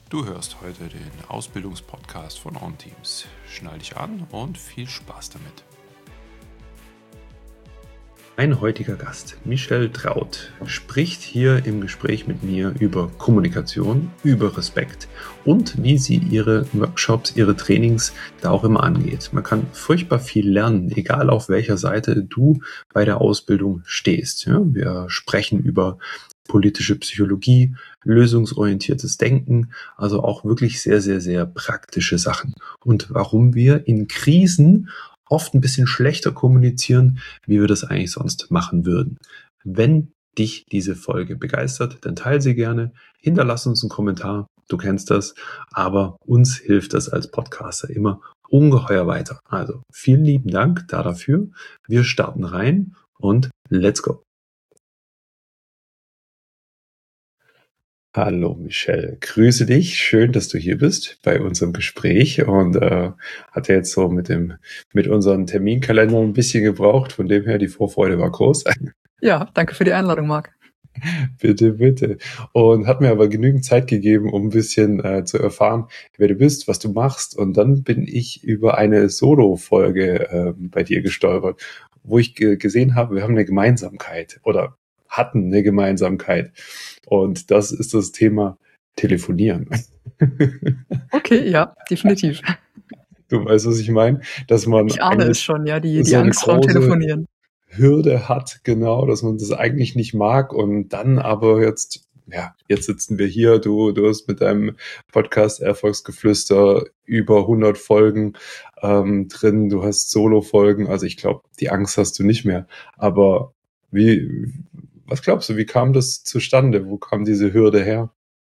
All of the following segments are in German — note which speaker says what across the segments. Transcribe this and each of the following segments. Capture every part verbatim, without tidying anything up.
Speaker 1: Du hörst heute den Ausbildungspodcast von OnTeams. Schnall dich an und viel Spaß damit.
Speaker 2: Mein heutiger Gast, Michelle Traut, spricht hier im Gespräch mit mir über Kommunikation, über Respekt und wie sie ihre Workshops, ihre Trainings da auch immer angeht. Man kann furchtbar viel lernen, egal auf welcher Seite du bei der Ausbildung stehst. Ja, wir sprechen über politische Psychologie, lösungsorientiertes Denken, also auch wirklich sehr, sehr, sehr praktische Sachen. Und warum wir in Krisen oft ein bisschen schlechter kommunizieren, wie wir das eigentlich sonst machen würden. Wenn dich diese Folge begeistert, dann teile sie gerne, hinterlass uns einen Kommentar, du kennst das, aber uns hilft das als Podcaster immer ungeheuer weiter. Also vielen lieben Dank da dafür. Wir starten rein und let's go. Hallo Michelle, grüße dich. Schön, dass du hier bist bei unserem Gespräch und äh, hat ja jetzt so mit dem mit unseren Terminkalendern ein bisschen gebraucht. Von dem her, die Vorfreude war groß.
Speaker 3: Ja, danke für die Einladung, Marc.
Speaker 2: Bitte, bitte. Und hat mir aber genügend Zeit gegeben, um ein bisschen äh, zu erfahren, wer du bist, was du machst. Und dann bin ich über eine Solo-Folge äh, bei dir gestolpert, wo ich ge- gesehen habe, wir haben eine Gemeinsamkeit oder hatten eine Gemeinsamkeit. Und das ist das Thema Telefonieren.
Speaker 3: Okay, ja, definitiv.
Speaker 2: Du weißt, was ich meine? Dass man
Speaker 3: Ich ahne es schon, ja, die, die
Speaker 2: so eine
Speaker 3: Angst vorm
Speaker 2: große
Speaker 3: Telefonieren.
Speaker 2: Hürde hat, genau, dass man das eigentlich nicht mag und dann aber jetzt, ja, jetzt sitzen wir hier, du, du hast mit deinem Podcast Erfolgsgeflüster über hundert Folgen ähm, drin, du hast Solo-Folgen, also ich glaube, die Angst hast du nicht mehr, aber wie, was glaubst du, wie kam das zustande? Wo kam diese Hürde her?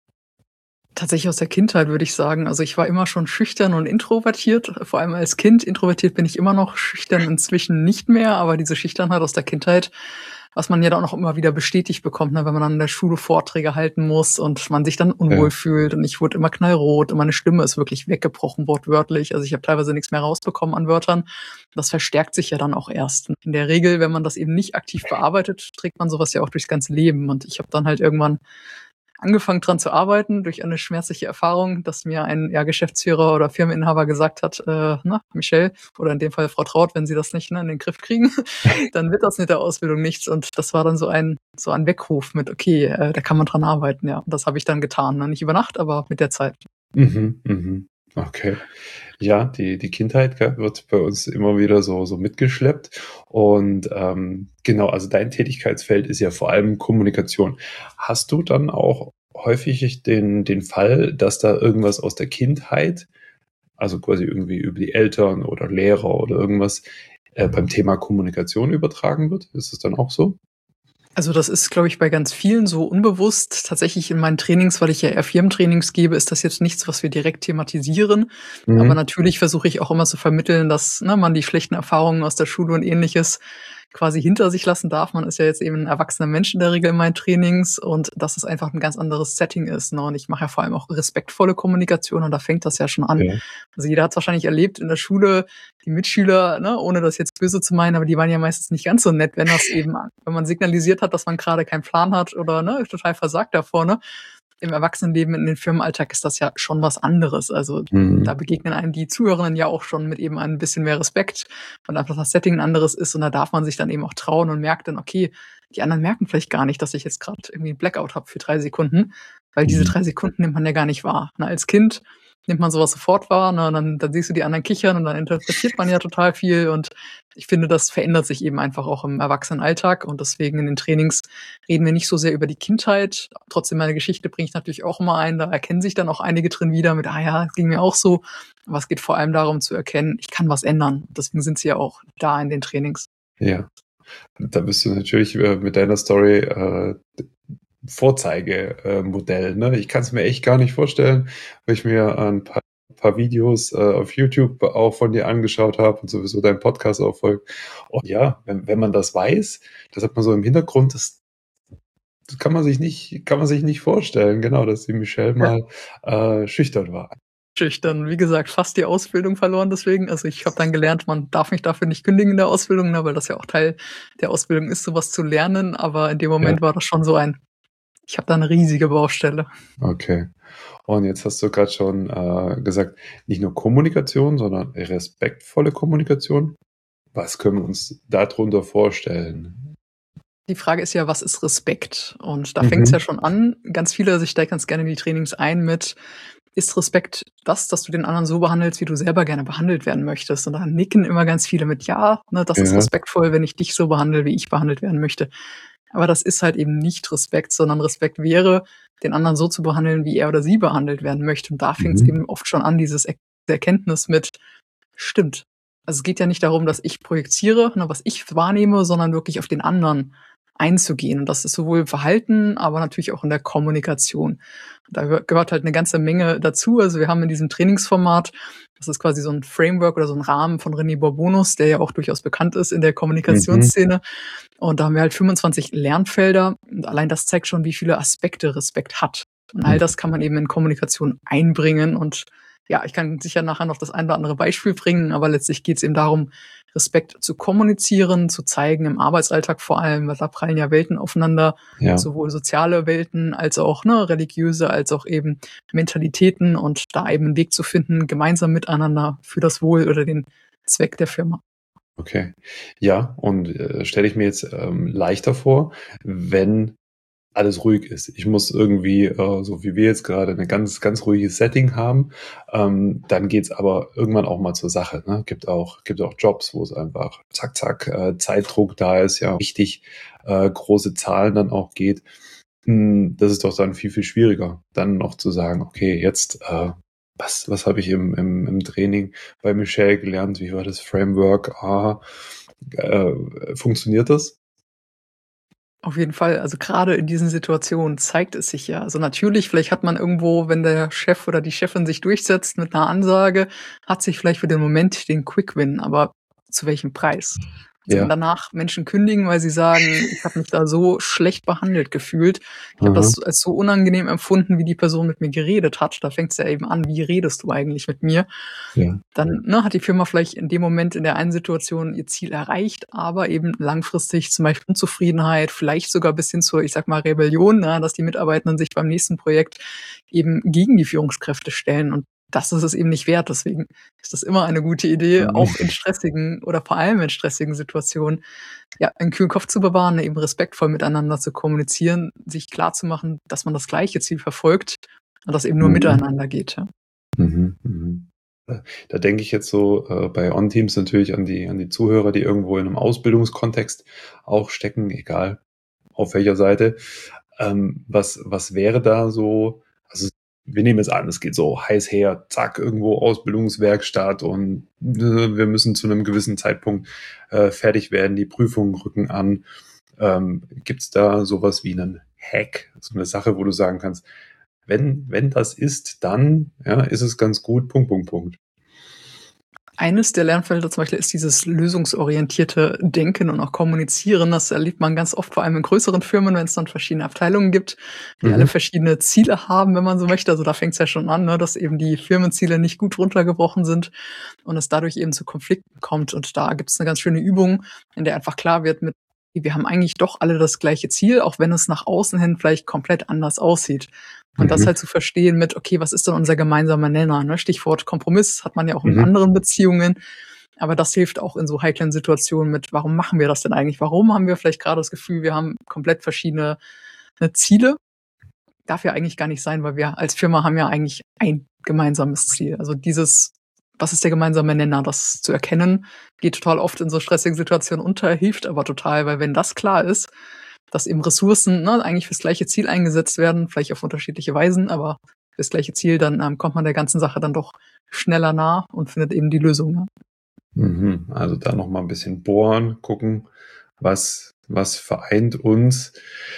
Speaker 3: Tatsächlich aus der Kindheit, würde ich sagen. Also ich war immer schon schüchtern und introvertiert, vor allem als Kind. Introvertiert bin ich immer noch, schüchtern inzwischen nicht mehr, aber diese Schüchternheit aus der Kindheit, was man ja dann auch immer wieder bestätigt bekommt, ne, wenn man dann in der Schule Vorträge halten muss und man sich dann unwohl
Speaker 2: Ja.
Speaker 3: fühlt. Und ich wurde immer knallrot und meine Stimme ist wirklich weggebrochen, wortwörtlich. Also ich habe teilweise nichts mehr rausbekommen an Wörtern. Das verstärkt sich ja dann auch erst. In der Regel, wenn man das eben nicht aktiv bearbeitet, trägt man sowas ja auch durchs ganze Leben. Und ich habe dann halt irgendwann angefangen dran zu arbeiten durch eine schmerzliche Erfahrung, dass mir ein ja, Geschäftsführer oder Firmeninhaber gesagt hat, äh, na, Michelle, oder in dem Fall Frau Traut, wenn Sie das nicht ne, in den Griff kriegen, dann wird das mit der Ausbildung nichts. Und das war dann so ein so ein Weckruf mit, okay, äh, da kann man dran arbeiten, ja. Und das habe ich dann getan. Ne? Nicht über Nacht, aber mit der Zeit.
Speaker 2: Mhm, mhm. Okay. Ja, die, die Kindheit gell, wird bei uns immer wieder so, so mitgeschleppt. Und ähm, genau, also dein Tätigkeitsfeld ist ja vor allem Kommunikation. Hast du dann auch häufig den, den Fall, dass da irgendwas aus der Kindheit, also quasi irgendwie über die Eltern oder Lehrer oder irgendwas, äh, beim Thema Kommunikation übertragen wird? Ist das dann auch so?
Speaker 3: Also das ist, glaube ich, bei ganz vielen so unbewusst. Tatsächlich in meinen Trainings, weil ich ja eher Firmentrainings gebe, ist das jetzt nichts, was wir direkt thematisieren.
Speaker 2: Mhm.
Speaker 3: Aber natürlich versuche ich auch immer zu vermitteln, dass ne, man die schlechten Erfahrungen aus der Schule und Ähnliches quasi hinter sich lassen darf. Man ist ja jetzt eben ein erwachsener Mensch in der Regel in meinen Trainings und dass es einfach ein ganz anderes Setting ist. Ne? Und ich mache ja vor allem auch respektvolle Kommunikation und da fängt das ja schon an.
Speaker 2: Ja.
Speaker 3: Also jeder hat es wahrscheinlich erlebt in der Schule, die Mitschüler, ne, ohne das jetzt böse zu meinen, aber die waren ja meistens nicht ganz so nett, wenn das eben, wenn man signalisiert hat, dass man gerade keinen Plan hat oder ne, total versagt da vorne. Im Erwachsenenleben, in den Firmenalltag ist das ja schon was anderes. Also
Speaker 2: Mhm.
Speaker 3: da begegnen einem die Zuhörenden ja auch schon mit eben ein bisschen mehr Respekt, weil einfach das Setting ein anderes ist und da darf man sich dann eben auch trauen und merkt dann, okay, die anderen merken vielleicht gar nicht, dass ich jetzt gerade irgendwie einen Blackout habe für drei Sekunden, weil diese
Speaker 2: Mhm.
Speaker 3: drei Sekunden nimmt man ja gar nicht wahr. Na, als Kind nimmt man sowas sofort wahr, ne, und dann, dann siehst du die anderen kichern und dann interpretiert man ja total viel und ich finde, das verändert sich eben einfach auch im Erwachsenenalltag und deswegen in den Trainings reden wir nicht so sehr über die Kindheit. Trotzdem meine Geschichte bringe ich natürlich auch immer ein, da erkennen sich dann auch einige drin wieder mit, ah ja, es ging mir auch so. Aber es geht vor allem darum zu erkennen, ich kann was ändern. Deswegen sind sie ja auch da in den Trainings.
Speaker 2: Ja. Da bist du natürlich äh, mit deiner Story äh, Vorzeigemodell. Ne? Ich kann es mir echt gar nicht vorstellen, weil ich mir ein paar, paar Videos äh, auf YouTube auch von dir angeschaut habe und sowieso deinen Podcast auch folgt. Und ja, wenn, wenn man das weiß, das hat man so im Hintergrund, das, das kann man sich nicht, kann man sich nicht vorstellen, genau, dass die Michelle mal äh, schüchtern war.
Speaker 3: Schüchtern, wie gesagt, fast die Ausbildung verloren deswegen. Also ich habe dann gelernt, man darf mich dafür nicht kündigen in der Ausbildung, ne, weil das ja auch Teil der Ausbildung ist, sowas zu lernen. Aber in dem Moment
Speaker 2: Ja.
Speaker 3: war das schon so ein, Ich habe da eine riesige Baustelle.
Speaker 2: Okay. Und jetzt hast du gerade schon äh, gesagt, nicht nur Kommunikation, sondern respektvolle Kommunikation. Was können wir uns darunter vorstellen?
Speaker 3: Die Frage ist ja, was ist Respekt? Und da
Speaker 2: Mhm.
Speaker 3: fängt es ja schon an. Ganz viele, also ich steige ganz gerne in die Trainings ein mit, ist Respekt das, dass du den anderen so behandelst, wie du selber gerne behandelt werden möchtest? Und da nicken immer ganz viele mit, ja, ne, das ist
Speaker 2: Ja.
Speaker 3: respektvoll, wenn ich dich so behandle, wie ich behandelt werden möchte. Aber das ist halt eben nicht Respekt, sondern Respekt wäre, den anderen so zu behandeln, wie er oder sie behandelt werden möchte. Und da fängt es
Speaker 2: Mhm.
Speaker 3: eben oft schon an, dieses Er- Erkenntnis mit, stimmt. Also es geht ja nicht darum, dass ich projiziere, ne, was ich wahrnehme, sondern wirklich auf den anderen einzugehen. Und das ist sowohl im Verhalten, aber natürlich auch in der Kommunikation. Da gehört gehört halt eine ganze Menge dazu. Also wir haben in diesem Trainingsformat, das ist quasi so ein Framework oder so ein Rahmen von René Bourbonus, der ja auch durchaus bekannt ist in der Kommunikationsszene. Und da haben wir halt fünfundzwanzig Lernfelder. Und allein das zeigt schon, wie viele Aspekte Respekt hat. Und all das kann man eben in Kommunikation einbringen. Und ja, ich kann sicher nachher noch das ein oder andere Beispiel bringen, aber letztlich geht es eben darum, Respekt zu kommunizieren, zu zeigen, im Arbeitsalltag vor allem, weil da prallen ja Welten aufeinander,
Speaker 2: Ja.
Speaker 3: sowohl soziale Welten als auch ne, religiöse, als auch eben Mentalitäten und da eben einen Weg zu finden, gemeinsam miteinander für das Wohl oder den Zweck der Firma.
Speaker 2: Okay. Ja, und äh, stelle ich mir jetzt ähm, leichter vor, wenn alles ruhig ist. Ich muss irgendwie, äh, so wie wir jetzt gerade, ein ganz, ganz ruhiges Setting haben. Ähm, dann geht's aber irgendwann auch mal zur Sache. Ne? Gibt auch, gibt auch Jobs, wo es einfach zack, zack, äh, Zeitdruck da ist, ja, richtig äh, große Zahlen dann auch geht. Hm, das ist doch dann viel, viel schwieriger, dann noch zu sagen, okay, jetzt, äh, was, was habe ich im, im, im Training bei Michelle gelernt? Wie war das Framework? Ah, äh, funktioniert das?
Speaker 3: Auf jeden Fall, also gerade in diesen Situationen zeigt es sich ja. Also natürlich, vielleicht hat man irgendwo, wenn der Chef oder die Chefin sich durchsetzt mit einer Ansage, hat sich vielleicht für den Moment den Quick-Win, aber zu welchem Preis? Also wenn
Speaker 2: Ja.
Speaker 3: danach Menschen kündigen, weil sie sagen, ich habe mich da so schlecht behandelt gefühlt, ich habe
Speaker 2: Aha.
Speaker 3: das als so unangenehm empfunden, wie die Person mit mir geredet hat. Da fängt es ja eben an, wie redest du eigentlich mit mir?
Speaker 2: Ja.
Speaker 3: Dann ne, hat die Firma vielleicht in dem Moment in der einen Situation ihr Ziel erreicht, aber eben langfristig zum Beispiel Unzufriedenheit, vielleicht sogar bis hin zur, ich sag mal, Rebellion, ne, dass die Mitarbeitenden sich beim nächsten Projekt eben gegen die Führungskräfte stellen. Und das ist es eben nicht wert. Deswegen ist das immer eine gute Idee,
Speaker 2: Mhm.
Speaker 3: auch in stressigen oder vor allem in stressigen Situationen, ja, einen kühlen Kopf zu bewahren, eben respektvoll miteinander zu kommunizieren, sich klarzumachen, dass man das gleiche Ziel verfolgt und das eben nur
Speaker 2: Mhm.
Speaker 3: miteinander geht. Ja.
Speaker 2: Mhm, mhm. Da denke ich jetzt so äh, bei On-Teams natürlich an die, an die Zuhörer, die irgendwo in einem Ausbildungskontext auch stecken, egal auf welcher Seite. Ähm, was, was wäre da so, also wir nehmen es an, es geht so heiß her, zack, irgendwo Ausbildungswerkstatt und äh, wir müssen zu einem gewissen Zeitpunkt äh, fertig werden, die Prüfungen rücken an. Ähm, Gibt es da sowas wie einen Hack, so eine Sache, wo du sagen kannst, wenn, wenn das ist, dann ja, ist es ganz gut, Punkt, Punkt, Punkt.
Speaker 3: Eines der Lernfelder zum Beispiel ist dieses lösungsorientierte Denken und auch Kommunizieren. Das erlebt man ganz oft, vor allem in größeren Firmen, wenn es dann verschiedene Abteilungen gibt, die
Speaker 2: Mhm.
Speaker 3: alle verschiedene Ziele haben, wenn man so möchte. Also da fängt es ja schon an, ne, dass eben die Firmenziele nicht gut runtergebrochen sind und es dadurch eben zu Konflikten kommt. Und da gibt es eine ganz schöne Übung, in der einfach klar wird, mit wir haben eigentlich doch alle das gleiche Ziel, auch wenn es nach außen hin vielleicht komplett anders aussieht. Und das
Speaker 2: Mhm.
Speaker 3: halt zu verstehen mit, okay, was ist denn unser gemeinsamer Nenner? Ne? Stichwort Kompromiss hat man ja auch in
Speaker 2: Mhm.
Speaker 3: anderen Beziehungen. Aber das hilft auch in so heiklen Situationen mit, warum machen wir das denn eigentlich? Warum haben wir vielleicht gerade das Gefühl, wir haben komplett verschiedene äh, Ziele? Darf ja eigentlich gar nicht sein, weil wir als Firma haben ja eigentlich ein gemeinsames Ziel. Also dieses, was ist der gemeinsame Nenner? Das zu erkennen, geht total oft in so stressigen Situationen unter, hilft aber total, weil wenn das klar ist, dass eben Ressourcen ne, eigentlich fürs gleiche Ziel eingesetzt werden, vielleicht auf unterschiedliche Weisen, aber fürs gleiche Ziel, dann ähm, kommt man der ganzen Sache dann doch schneller nah und findet eben die Lösung. Ne?
Speaker 2: Mhm. Also da noch mal ein bisschen bohren, gucken, was, was vereint uns.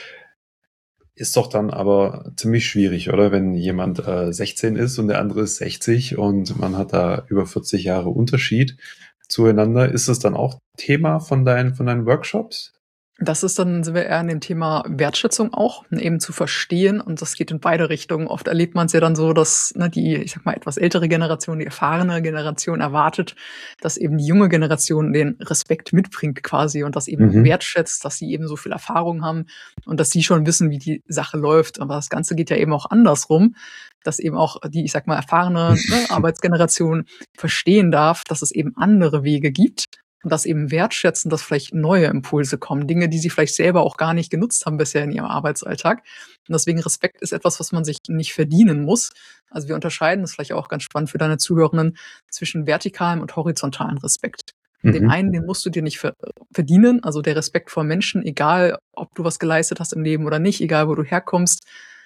Speaker 2: Ist doch dann aber ziemlich schwierig, oder? Wenn jemand äh, sechzehn ist und der andere ist sechzig und man hat da über vierzig Jahre Unterschied zueinander. Ist das dann auch Thema von deinen, von deinen Workshops?
Speaker 3: Das ist dann, sind wir eher in dem Thema Wertschätzung auch, eben zu verstehen. Und das geht in beide Richtungen. Oft erlebt man es ja dann so, dass ne, die, ich sag mal, etwas ältere Generation, die erfahrene Generation erwartet, dass eben die junge Generation den Respekt mitbringt quasi und das eben
Speaker 2: Mhm.
Speaker 3: wertschätzt, dass sie eben so viel Erfahrung haben und dass sie schon wissen, wie die Sache läuft. Aber das Ganze geht ja eben auch andersrum, dass eben auch die, ich sag mal, erfahrene ne, Arbeitsgeneration verstehen darf, dass es eben andere Wege gibt. Und das eben wertschätzen, dass vielleicht neue Impulse kommen, Dinge, die sie vielleicht selber auch gar nicht genutzt haben bisher in ihrem Arbeitsalltag. Und deswegen Respekt ist etwas, was man sich nicht verdienen muss. Also wir unterscheiden, das ist vielleicht auch ganz spannend für deine Zuhörenden, zwischen vertikalem und horizontalen Respekt.
Speaker 2: Mhm.
Speaker 3: Den einen, den musst du dir nicht ver- verdienen, also der Respekt vor Menschen, egal ob du was geleistet hast im Leben oder nicht, egal wo du herkommst.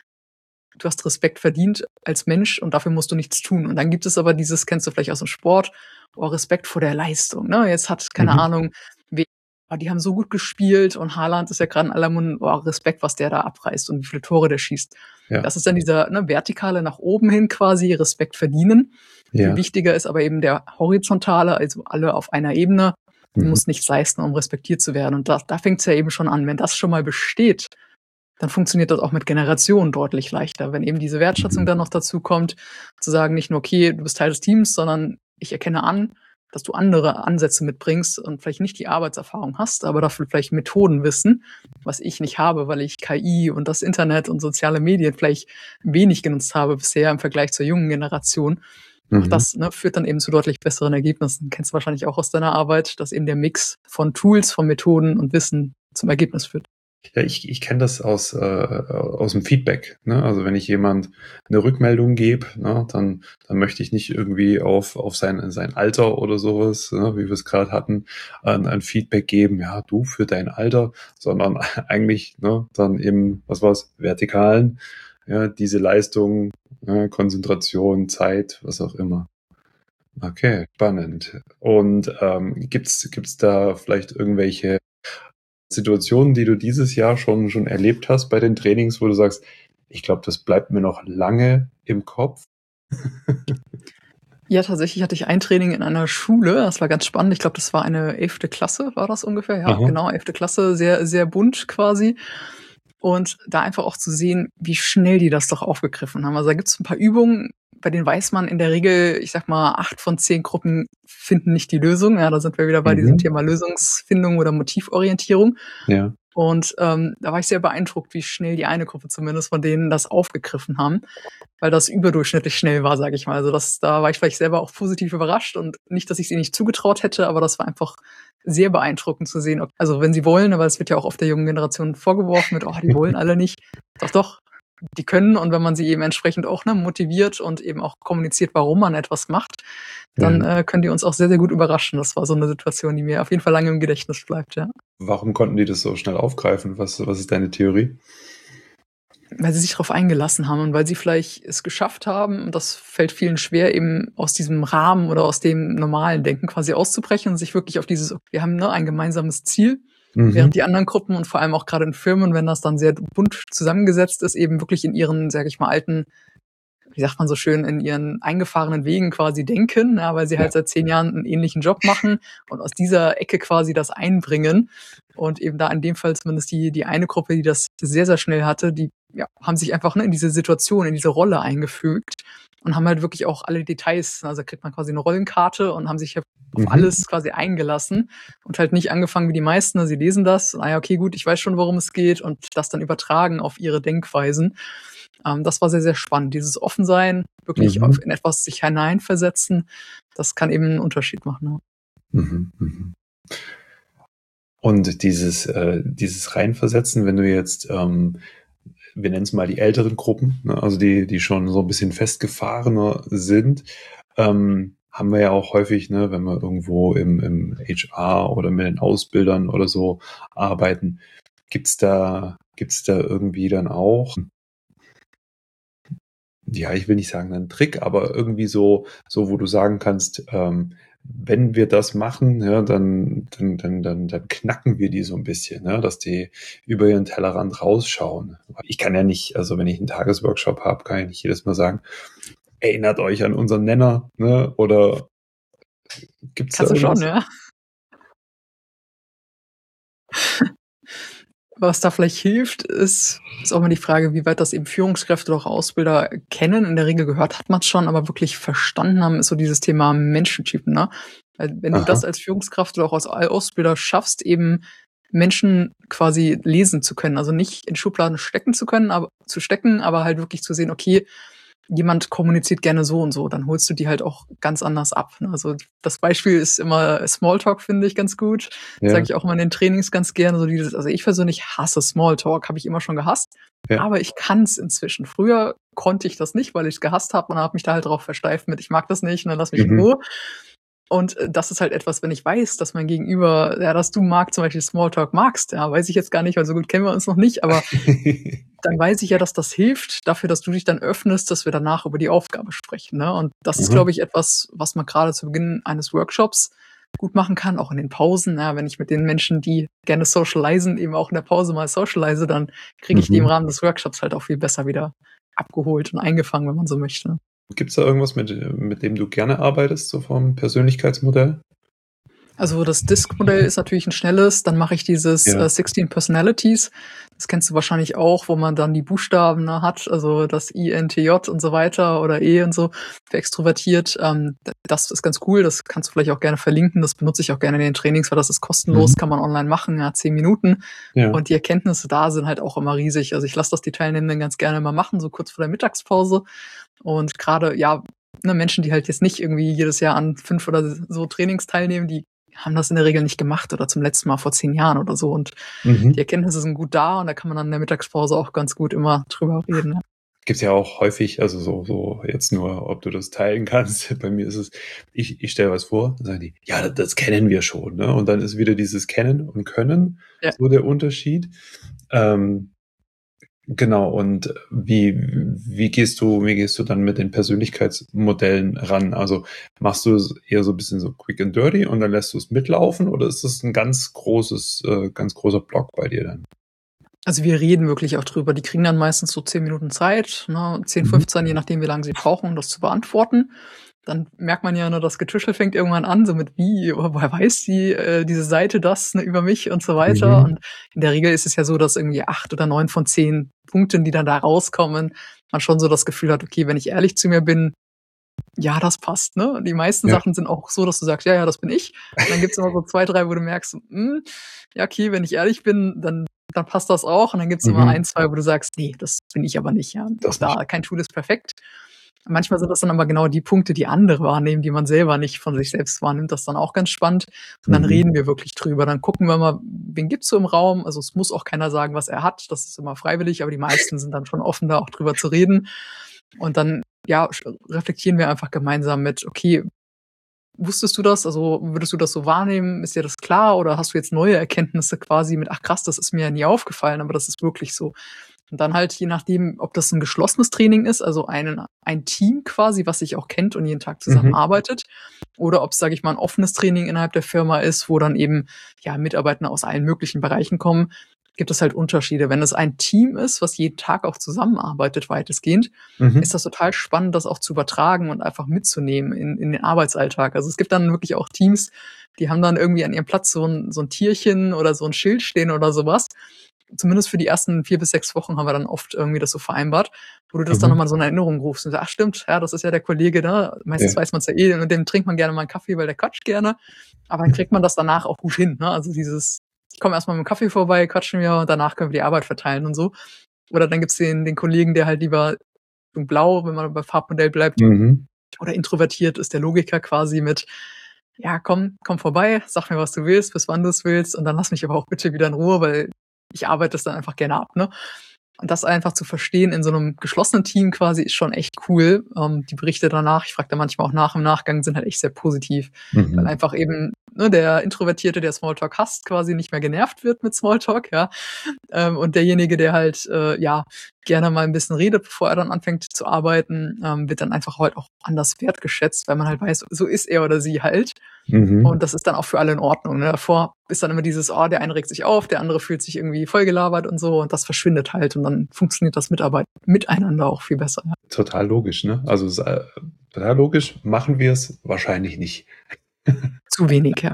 Speaker 3: Du hast Respekt verdient als Mensch und dafür musst du nichts tun. Und dann gibt es aber dieses, kennst du vielleicht aus dem Sport, oh, Respekt vor der Leistung. Ne? Jetzt hat, keine
Speaker 2: Mhm.
Speaker 3: Ahnung, wer, oh, die haben so gut gespielt und Haaland ist ja gerade in aller Munde, oh, Respekt, was der da abreißt und wie viele Tore der schießt.
Speaker 2: Ja.
Speaker 3: Das ist dann dieser ne, vertikale nach oben hin quasi, Respekt verdienen.
Speaker 2: Ja.
Speaker 3: Viel wichtiger ist aber eben der horizontale, also alle auf einer Ebene. Du
Speaker 2: Mhm.
Speaker 3: musst nichts leisten, um respektiert zu werden. Und da, da fängt es ja eben schon an. Wenn das schon mal besteht, dann funktioniert das auch mit Generationen deutlich leichter. Wenn eben diese Wertschätzung
Speaker 2: Mhm.
Speaker 3: dann noch dazu kommt, zu sagen, nicht nur, okay, du bist Teil des Teams, sondern ich erkenne an, dass du andere Ansätze mitbringst und vielleicht nicht die Arbeitserfahrung hast, aber dafür vielleicht Methodenwissen, was ich nicht habe, weil ich K I und das Internet und soziale Medien vielleicht wenig genutzt habe bisher im Vergleich zur jungen Generation. Auch
Speaker 2: Mhm.
Speaker 3: das ne, führt dann eben zu deutlich besseren Ergebnissen. Kennst du wahrscheinlich auch aus deiner Arbeit, dass eben der Mix von Tools, von Methoden und Wissen zum Ergebnis führt.
Speaker 2: Ja, ich, ich kenne das aus, äh, aus dem Feedback. Ne? Also wenn ich jemand eine Rückmeldung gebe, ne, dann, dann möchte ich nicht irgendwie auf, auf sein, sein Alter oder sowas, ne, wie wir es gerade hatten, ein, ein Feedback geben, ja, du für dein Alter, sondern eigentlich ne, dann eben, was war's, vertikalen, ja, diese Leistung, ja, Konzentration, Zeit, was auch immer. Okay, spannend. Und ähm, gibt's gibt's da vielleicht irgendwelche Situationen, die du dieses Jahr schon, schon erlebt hast bei den Trainings, wo du sagst, ich glaube, das bleibt mir noch lange im Kopf?
Speaker 3: Ja, tatsächlich hatte ich ein Training in einer Schule. Das war ganz spannend. Ich glaube, das war eine elfte Klasse, war das ungefähr. Ja,
Speaker 2: Aha.
Speaker 3: genau, elfte Klasse, sehr, sehr bunt quasi. Und da einfach auch zu sehen, wie schnell die das doch aufgegriffen haben. Also da gibt es ein paar Übungen, bei denen weiß man in der Regel, ich sag mal, acht von zehn Gruppen finden nicht die Lösung. Ja, da sind wir wieder bei
Speaker 2: Mhm.
Speaker 3: diesem Thema Lösungsfindung oder Motivorientierung.
Speaker 2: Ja.
Speaker 3: Und ähm, da war ich sehr beeindruckt, wie schnell die eine Gruppe zumindest von denen das aufgegriffen haben, weil das überdurchschnittlich schnell war, sage ich mal. Also das, da war ich vielleicht selber auch positiv überrascht und nicht, dass ich es ihnen nicht zugetraut hätte, aber das war einfach sehr beeindruckend zu sehen. Also wenn sie wollen, aber es wird ja auch auf der jungen Generation vorgeworfen mit, oh, die wollen alle nicht. Doch, doch, die können und wenn man sie eben entsprechend auch ne, motiviert und eben auch kommuniziert, warum man etwas macht, dann
Speaker 2: Ja.
Speaker 3: äh, können die uns auch sehr, sehr gut überraschen. Das war so eine Situation, die mir auf jeden Fall lange im Gedächtnis bleibt, ja.
Speaker 2: Warum konnten die das so schnell aufgreifen? Was, was ist deine Theorie?
Speaker 3: Weil sie sich darauf eingelassen haben und weil sie vielleicht es geschafft haben, und das fällt vielen schwer, eben aus diesem Rahmen oder aus dem normalen Denken quasi auszubrechen und sich wirklich auf dieses, wir haben ne, ein gemeinsames Ziel,
Speaker 2: Mhm.
Speaker 3: während die anderen Gruppen und vor allem auch gerade in Firmen, wenn das dann sehr bunt zusammengesetzt ist, eben wirklich in ihren, sage ich mal, alten, wie sagt man so schön, in ihren eingefahrenen Wegen quasi denken, ja, weil sie halt
Speaker 2: Ja.
Speaker 3: seit zehn Jahren einen ähnlichen Job machen und aus dieser Ecke quasi das einbringen. Und eben da in dem Fall zumindest die, die eine Gruppe, die das sehr, sehr schnell hatte, die ja, haben sich einfach ne, in diese Situation, in diese Rolle eingefügt und haben halt wirklich auch alle Details, also kriegt man quasi eine Rollenkarte und haben sich auf
Speaker 2: Mhm.
Speaker 3: alles quasi eingelassen und halt nicht angefangen wie die meisten, ne, sie lesen das, ah ja, okay, gut, ich weiß schon, worum es geht und das dann übertragen auf ihre Denkweisen. Ähm, das war sehr, sehr spannend. Dieses Offensein, wirklich
Speaker 2: Mhm.
Speaker 3: auf, in etwas sich hineinversetzen, das kann eben einen Unterschied machen. Ja.
Speaker 2: Mhm. Mhm. Und dieses, äh, dieses Reinversetzen, wenn du jetzt, ähm, wir nennen es mal die älteren Gruppen, ne, also die, die schon so ein bisschen festgefahrener sind, ähm, haben wir ja auch häufig, ne, wenn wir irgendwo im, im H R oder mit den Ausbildern oder so arbeiten, gibt's da, gibt's da irgendwie dann auch, ja, ich will nicht sagen einen Trick, aber irgendwie so, so, wo du sagen kannst, ähm, wenn wir das machen, ja, dann, dann, dann, dann, dann knacken wir die so ein bisschen, ne, dass die über ihren Tellerrand rausschauen. Ich kann ja nicht, also wenn ich einen Tagesworkshop habe, kann ich nicht jedes Mal sagen, erinnert euch an unseren Nenner, ne, oder gibt's da
Speaker 3: Kannst du schon,
Speaker 2: irgendwas?
Speaker 3: ja. was da vielleicht hilft, ist, ist auch mal die Frage, wie weit das eben Führungskräfte oder auch Ausbilder kennen. In der Regel gehört hat man es schon, aber wirklich verstanden haben, ist so dieses Thema Menschentypen, ne? Weil wenn
Speaker 2: Aha.
Speaker 3: du das als Führungskraft oder auch als Ausbilder schaffst, eben Menschen quasi lesen zu können, also nicht in Schubladen stecken zu können, aber zu stecken, aber halt wirklich zu sehen, okay, jemand kommuniziert gerne so und so, dann holst du die halt auch ganz anders ab. Also das Beispiel ist immer Smalltalk, finde ich ganz gut.
Speaker 2: Ja.
Speaker 3: Sage ich auch immer in den Trainings ganz gerne. So dieses, also ich persönlich hasse Smalltalk, habe ich immer schon gehasst.
Speaker 2: Ja.
Speaker 3: Aber ich kann es inzwischen. Früher konnte ich das nicht, weil ich es gehasst habe und habe mich da halt drauf versteift mit, ich mag das nicht und dann lass mich
Speaker 2: Mhm.
Speaker 3: in Ruhe. Und das ist halt etwas, wenn ich weiß, dass mein Gegenüber, ja, dass du magst, zum Beispiel Smalltalk magst, ja, weiß ich jetzt gar nicht, weil so gut kennen wir uns noch nicht, aber dann weiß ich ja, dass das hilft dafür, dass du dich dann öffnest, dass wir danach über die Aufgabe sprechen, ne? Und das ist,
Speaker 2: Mhm.
Speaker 3: glaube ich, etwas, was man gerade zu Beginn eines Workshops gut machen kann, auch in den Pausen, ja, wenn ich mit den Menschen, die gerne socialisen, eben auch in der Pause mal socialise, dann kriege ich die im
Speaker 2: Mhm.
Speaker 3: Rahmen des Workshops halt auch viel besser wieder abgeholt und eingefangen, wenn man so möchte.
Speaker 2: Gibt's da irgendwas, mit, mit dem du gerne arbeitest, so vom Persönlichkeitsmodell?
Speaker 3: Also das Disk-Modell ist natürlich ein schnelles. Dann mache ich dieses
Speaker 2: Ja.
Speaker 3: äh, sixteen Personalities. Das kennst du wahrscheinlich auch, wo man dann die Buchstaben ne, hat, also das I N T J und so weiter oder E und so für extrovertiert. Ähm, das ist ganz cool. Das kannst du vielleicht auch gerne verlinken. Das benutze ich auch gerne in den Trainings, weil das ist kostenlos,
Speaker 2: Mhm.
Speaker 3: kann man online machen, ja, zehn Minuten.
Speaker 2: Ja.
Speaker 3: Und die Erkenntnisse da sind halt auch immer riesig. Also ich lasse das die Teilnehmenden ganz gerne mal machen, so kurz vor der Mittagspause. Und gerade, ja, ne, Menschen, die halt jetzt nicht irgendwie jedes Jahr an fünf oder so Trainings teilnehmen, die haben das in der Regel nicht gemacht oder zum letzten Mal vor zehn Jahren oder so. Und
Speaker 2: Mhm.
Speaker 3: die Erkenntnisse sind gut da und da kann man dann in der Mittagspause auch ganz gut immer drüber reden. Ja.
Speaker 2: Gibt's ja auch häufig, also so, so jetzt nur, ob du das teilen kannst. Bei mir ist es, ich, ich stelle was vor, dann sagen die, ja, das, das kennen wir schon, ne? Und dann ist wieder dieses Kennen und Können,
Speaker 3: Ja.
Speaker 2: so der Unterschied. Ähm, genau, und wie, wie gehst du, wie gehst du dann mit den Persönlichkeitsmodellen ran? Also machst du es eher so ein bisschen so quick and dirty und dann lässt du es mitlaufen oder ist das ein ganz großes, äh, ganz großer Block bei dir dann?
Speaker 3: Also wir reden wirklich auch drüber. Die kriegen dann meistens so zehn Minuten Zeit, ne, zehn,
Speaker 2: Mhm.
Speaker 3: fünfzehn, je nachdem, wie lange sie brauchen, um das zu beantworten. Dann merkt man ja, ne, das Getuschel fängt irgendwann an, so mit wie, woher weiß die, äh, diese Seite das ne, über mich und so weiter.
Speaker 2: Mhm.
Speaker 3: Und in der Regel ist es ja so, dass irgendwie acht oder neun von zehn Punkten, die dann da rauskommen, man schon so das Gefühl hat, okay, wenn ich ehrlich zu mir bin, ja, das passt, ne? Und die meisten
Speaker 2: Ja.
Speaker 3: Sachen sind auch so, dass du sagst, ja, ja, das bin ich. Und dann gibt's immer so zwei, drei, wo du merkst, hm, ja, okay, wenn ich ehrlich bin, dann, dann passt das auch. Und dann gibt's immer
Speaker 2: Mhm.
Speaker 3: ein, zwei, wo du sagst, nee, das bin ich aber nicht, ja.
Speaker 2: Das
Speaker 3: Auch da, kein Tool ist perfekt. Manchmal sind das dann aber genau die Punkte, die andere wahrnehmen, die man selber nicht von sich selbst wahrnimmt. Das ist dann auch ganz spannend. Und dann
Speaker 2: Mhm.
Speaker 3: reden wir wirklich drüber. Dann gucken wir mal, wen gibt's so im Raum. Also es muss auch keiner sagen, was er hat. Das ist immer freiwillig, aber die meisten sind dann schon offen, da auch drüber zu reden. Und dann, ja, sch- reflektieren wir einfach gemeinsam mit, okay, wusstest du das? Also würdest du das so wahrnehmen? Ist dir das klar? Oder hast du jetzt neue Erkenntnisse quasi mit, ach krass, das ist mir ja nie aufgefallen, aber das ist wirklich so. Und dann halt, je nachdem, ob das ein geschlossenes Training ist, also ein, ein Team quasi, was sich auch kennt und jeden Tag zusammenarbeitet, oder ob es, sage ich mal, ein offenes Training innerhalb der Firma ist, wo dann eben ja Mitarbeiter aus allen möglichen Bereichen kommen, gibt es halt Unterschiede. Wenn es ein Team ist, was jeden Tag auch zusammenarbeitet, weitestgehend,
Speaker 2: Mhm.
Speaker 3: ist das total spannend, das auch zu übertragen und einfach mitzunehmen in, in den Arbeitsalltag. Also es gibt dann wirklich auch Teams, die haben dann irgendwie an ihrem Platz so ein, so ein Tierchen oder so ein Schild stehen oder sowas. Zumindest für die ersten vier bis sechs Wochen haben wir dann oft irgendwie das so vereinbart, wo du das
Speaker 2: Mhm.
Speaker 3: dann nochmal so in Erinnerung rufst und sagst, ach stimmt, ja, das ist ja der Kollege da. Meistens
Speaker 2: Ja.
Speaker 3: weiß man es ja eh, und mit dem trinkt man gerne mal einen Kaffee, weil der quatscht gerne. Aber dann kriegt man das danach auch gut hin. Ne? Also dieses, ich komme erstmal mit dem Kaffee vorbei, quatschen wir und danach können wir die Arbeit verteilen und so. Oder dann gibt's den, den Kollegen, der halt lieber so blau, wenn man bei Farbmodell bleibt,
Speaker 2: Mhm.
Speaker 3: oder introvertiert ist, der Logiker quasi mit, ja, komm, komm vorbei, sag mir, was du willst, bis wann du es willst und dann lass mich aber auch bitte wieder in Ruhe, weil ich arbeite das dann einfach gerne ab, ne? Und das einfach zu verstehen in so einem geschlossenen Team quasi ist schon echt cool. Ähm, die Berichte danach, ich frage da manchmal auch nach im Nachgang, sind halt echt sehr positiv, weil
Speaker 2: Mhm.
Speaker 3: einfach eben ne, der Introvertierte, der Smalltalk hasst, quasi nicht mehr genervt wird mit Smalltalk, ja. Ähm, und derjenige, der halt äh, ja gerne mal ein bisschen redet, bevor er dann anfängt zu arbeiten, ähm, wird dann einfach halt auch anders wertgeschätzt, weil man halt weiß, so ist er oder sie halt.
Speaker 2: Mhm.
Speaker 3: Und das ist dann auch für alle in Ordnung. Ne? Davor ist dann immer dieses, oh, der eine regt sich auf, der andere fühlt sich irgendwie vollgelabert und so. Und das verschwindet halt. Und dann funktioniert das Mitarbeit miteinander auch viel besser. Ja.
Speaker 2: Total logisch, ne? Also es ist, äh, total logisch, machen wir es wahrscheinlich nicht.
Speaker 3: Zu wenig, ja.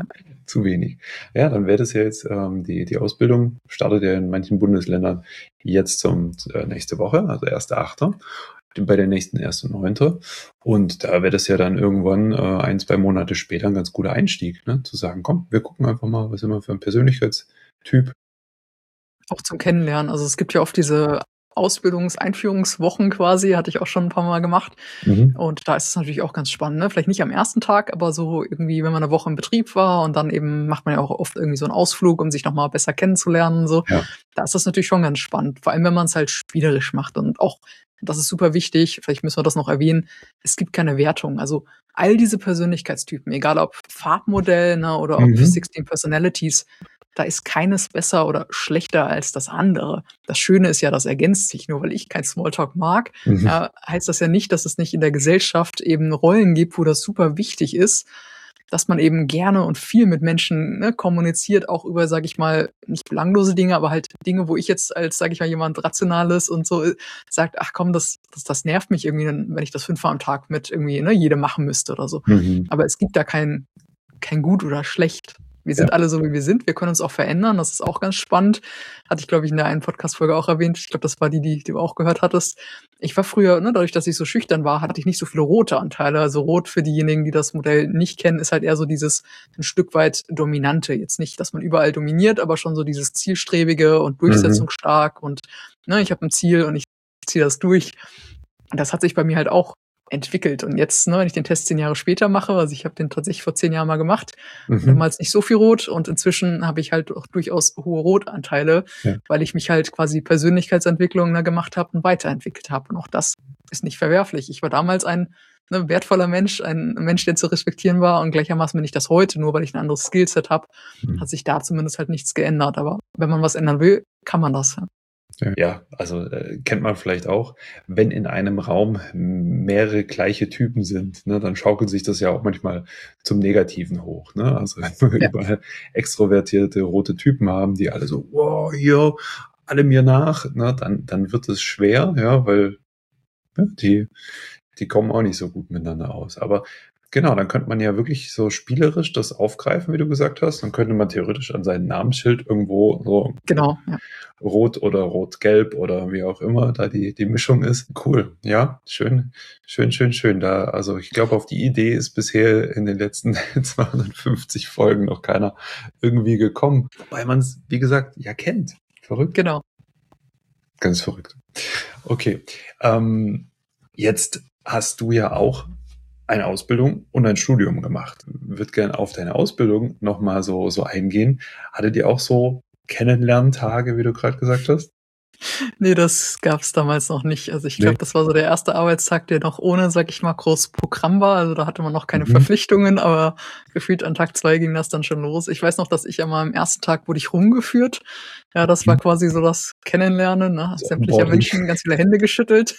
Speaker 2: zu wenig. Ja, dann wäre das ja jetzt, ähm, die, die Ausbildung startet ja in manchen Bundesländern jetzt zum äh, nächste Woche, also erster Achter bei der nächsten ersten Neunte. Und da wäre das ja dann irgendwann äh, ein, zwei Monate später ein ganz guter Einstieg, ne? Zu sagen, komm, wir gucken einfach mal, was sind wir für ein Persönlichkeitstyp.
Speaker 3: Auch zum Kennenlernen. Also es gibt ja oft diese Ausbildungs-Einführungswochen quasi, hatte ich auch schon ein paar Mal gemacht.
Speaker 2: Mhm.
Speaker 3: Und da ist es natürlich auch ganz spannend, ne? Vielleicht nicht am ersten Tag, aber so irgendwie, wenn man eine Woche im Betrieb war und dann eben macht man ja auch oft irgendwie so einen Ausflug, um sich nochmal besser kennenzulernen und so.
Speaker 2: Ja.
Speaker 3: Da ist das natürlich schon ganz spannend. Vor allem, wenn man es halt spielerisch macht und auch, das ist super wichtig, vielleicht müssen wir das noch erwähnen, es gibt keine Wertung. Also all diese Persönlichkeitstypen, egal ob Farbmodell, ne, oder ob
Speaker 2: Mhm.
Speaker 3: sechzehn Personalities, da ist keines besser oder schlechter als das andere. Das Schöne ist ja, das ergänzt sich. Nur weil ich kein Smalltalk mag,
Speaker 2: Mhm.
Speaker 3: ja, heißt das ja nicht, dass es nicht in der Gesellschaft eben Rollen gibt, wo das super wichtig ist, dass man eben gerne und viel mit Menschen, ne, kommuniziert, auch über, sage ich mal, nicht belanglose Dinge, aber halt Dinge, wo ich jetzt als, sage ich mal, jemand Rationales und so äh, sagt, ach komm, das, das, das nervt mich irgendwie, wenn ich das fünfmal am Tag mit irgendwie, ne, jedem machen müsste oder so.
Speaker 2: Mhm.
Speaker 3: Aber es gibt da kein, kein Gut oder Schlecht. Wir sind
Speaker 2: Ja.
Speaker 3: alle so, wie wir sind. Wir können uns auch verändern. Das ist auch ganz spannend. Hatte ich, glaube ich, in der einen Podcast-Folge auch erwähnt. Ich glaube, das war die, die, die du auch gehört hattest. Ich war früher, ne, dadurch, dass ich so schüchtern war, hatte ich nicht so viele rote Anteile. Also rot für diejenigen, die das Modell nicht kennen, ist halt eher so dieses ein Stück weit Dominante. Jetzt nicht, dass man überall dominiert, aber schon so dieses Zielstrebige und durchsetzungsstark. Und ne, ich habe ein Ziel und ich ziehe das durch. Und das hat sich bei mir halt auch entwickelt. Und jetzt, ne, wenn ich den Test zehn Jahre später mache, also ich habe den tatsächlich vor zehn Jahren mal gemacht,
Speaker 2: Mhm.
Speaker 3: damals nicht so viel Rot und inzwischen habe ich halt auch durchaus hohe Rotanteile,
Speaker 2: Ja.
Speaker 3: weil ich mich halt quasi Persönlichkeitsentwicklung, ne, gemacht habe und weiterentwickelt habe. Und auch das ist nicht verwerflich. Ich war damals ein, ne, wertvoller Mensch, ein Mensch, der zu respektieren war, und gleichermaßen bin ich das heute, nur weil ich ein anderes Skillset habe,
Speaker 2: Mhm.
Speaker 3: hat sich da zumindest halt nichts geändert. Aber wenn man was ändern will, kann man das. Ja.
Speaker 2: Ja, also äh, kennt man vielleicht auch, wenn in einem Raum mehrere gleiche Typen sind, ne, dann schaukelt sich das ja auch manchmal zum Negativen hoch. Ne? Also wenn wir
Speaker 3: Ja.
Speaker 2: überall extrovertierte rote Typen haben, die alle so, wow, hier, alle mir nach, ne, dann, dann wird es schwer, ja, weil ja, die, die kommen auch nicht so gut miteinander aus. Aber genau, dann könnte man ja wirklich so spielerisch das aufgreifen, wie du gesagt hast. Dann könnte man theoretisch an seinem Namensschild irgendwo so
Speaker 3: Genau, ja.
Speaker 2: rot oder rot-gelb oder wie auch immer da die, die Mischung ist. Cool, ja, schön, schön, schön, schön. Da, also ich glaube, auf die Idee ist bisher in den letzten zweihundertfünfzig Folgen noch keiner irgendwie gekommen, weil man es, wie gesagt, ja kennt. Verrückt.
Speaker 3: Genau.
Speaker 2: Ganz verrückt. Okay, ähm, jetzt hast du ja auch eine Ausbildung und ein Studium gemacht. Würde gerne auf deine Ausbildung nochmal so, so eingehen. Hattet ihr auch so Kennenlerntage, wie du gerade gesagt hast?
Speaker 3: Nee, das gab's damals noch nicht. Also ich
Speaker 2: Nee.
Speaker 3: glaube, das war so der erste Arbeitstag, der noch ohne, sag ich mal, großes Programm war. Also da hatte man noch keine
Speaker 2: Mhm.
Speaker 3: Verpflichtungen, aber gefühlt an Tag zwei ging das dann schon los. Ich weiß noch, dass ich einmal am ersten Tag wurde ich rumgeführt. Ja, das war
Speaker 2: Mhm.
Speaker 3: quasi so das Kennenlernen, ne?
Speaker 2: So
Speaker 3: Sämtlicher
Speaker 2: Onboarding.
Speaker 3: Menschen, ganz viele Hände geschüttelt.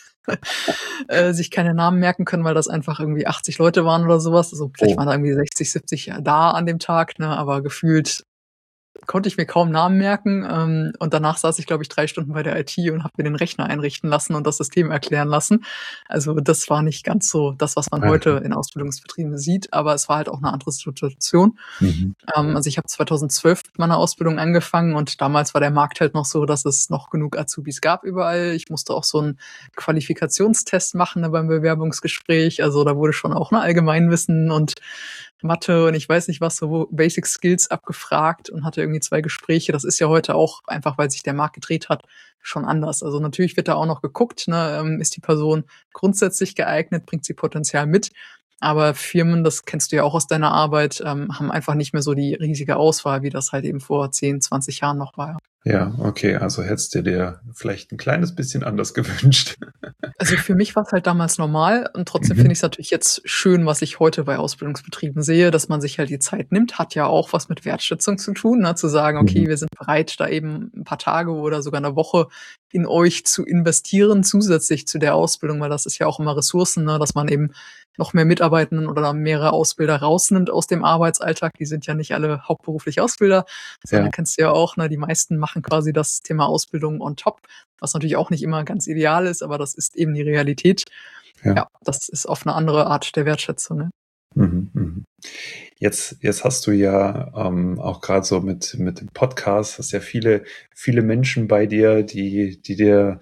Speaker 3: äh, sich keine Namen merken können, weil das einfach irgendwie achtzig Leute waren oder sowas. Also vielleicht
Speaker 2: Oh.
Speaker 3: waren da irgendwie sechzig, siebzig da an dem Tag, ne? Aber gefühlt konnte ich mir kaum Namen merken. Ähm, und danach saß ich, glaube ich, drei Stunden bei der I T und habe mir den Rechner einrichten lassen und das System erklären lassen. Also das war nicht ganz so das, was man
Speaker 2: Ah,
Speaker 3: heute in Ausbildungsbetrieben sieht, aber es war halt auch eine andere Situation.
Speaker 2: Mhm.
Speaker 3: Ähm, also ich habe zweitausendzwölf mit meiner Ausbildung angefangen und damals war der Markt halt noch so, dass es noch genug Azubis gab überall. Ich musste auch so einen Qualifikationstest machen, ne, beim Bewerbungsgespräch. Also da wurde schon auch ein Allgemeinwissen und Mathe und ich weiß nicht was, so Basic Skills abgefragt und hatte irgendwie zwei Gespräche. Das ist ja heute auch einfach, weil sich der Markt gedreht hat, schon anders. Also natürlich wird da auch noch geguckt, ne, ähm, ist die Person grundsätzlich geeignet, bringt sie Potenzial mit. Aber Firmen, das kennst du ja auch aus deiner Arbeit, ähm, haben einfach nicht mehr so die riesige Auswahl, wie das halt eben vor zehn, zwanzig Jahren noch war.
Speaker 2: Ja, okay, also hättest du dir vielleicht ein kleines bisschen anders gewünscht.
Speaker 3: Also für mich war es halt damals normal und trotzdem
Speaker 2: Mhm.
Speaker 3: finde ich es natürlich jetzt schön, was ich heute bei Ausbildungsbetrieben sehe, dass man sich halt die Zeit nimmt, hat ja auch was mit Wertschätzung zu tun, ne? Zu sagen, okay,
Speaker 2: Mhm.
Speaker 3: wir sind bereit, da eben ein paar Tage oder sogar eine Woche in euch zu investieren, zusätzlich zu der Ausbildung, weil das ist ja auch immer Ressourcen, ne? Dass man eben noch mehr Mitarbeitenden oder mehrere Ausbilder rausnimmt aus dem Arbeitsalltag. Die sind ja nicht alle hauptberuflich Ausbilder, sondern
Speaker 2: Ja.
Speaker 3: kennst du ja auch, ne? Die meisten machen quasi das Thema Ausbildung on top, was natürlich auch nicht immer ganz ideal ist, aber das ist eben die Realität.
Speaker 2: Ja.
Speaker 3: Ja, das ist auf eine andere Art der Wertschätzung. Ne?
Speaker 2: Mhm, mhm. Jetzt, jetzt hast du ja ähm, auch gerade so mit, mit dem Podcast, hast ja viele, viele Menschen bei dir, die, die dir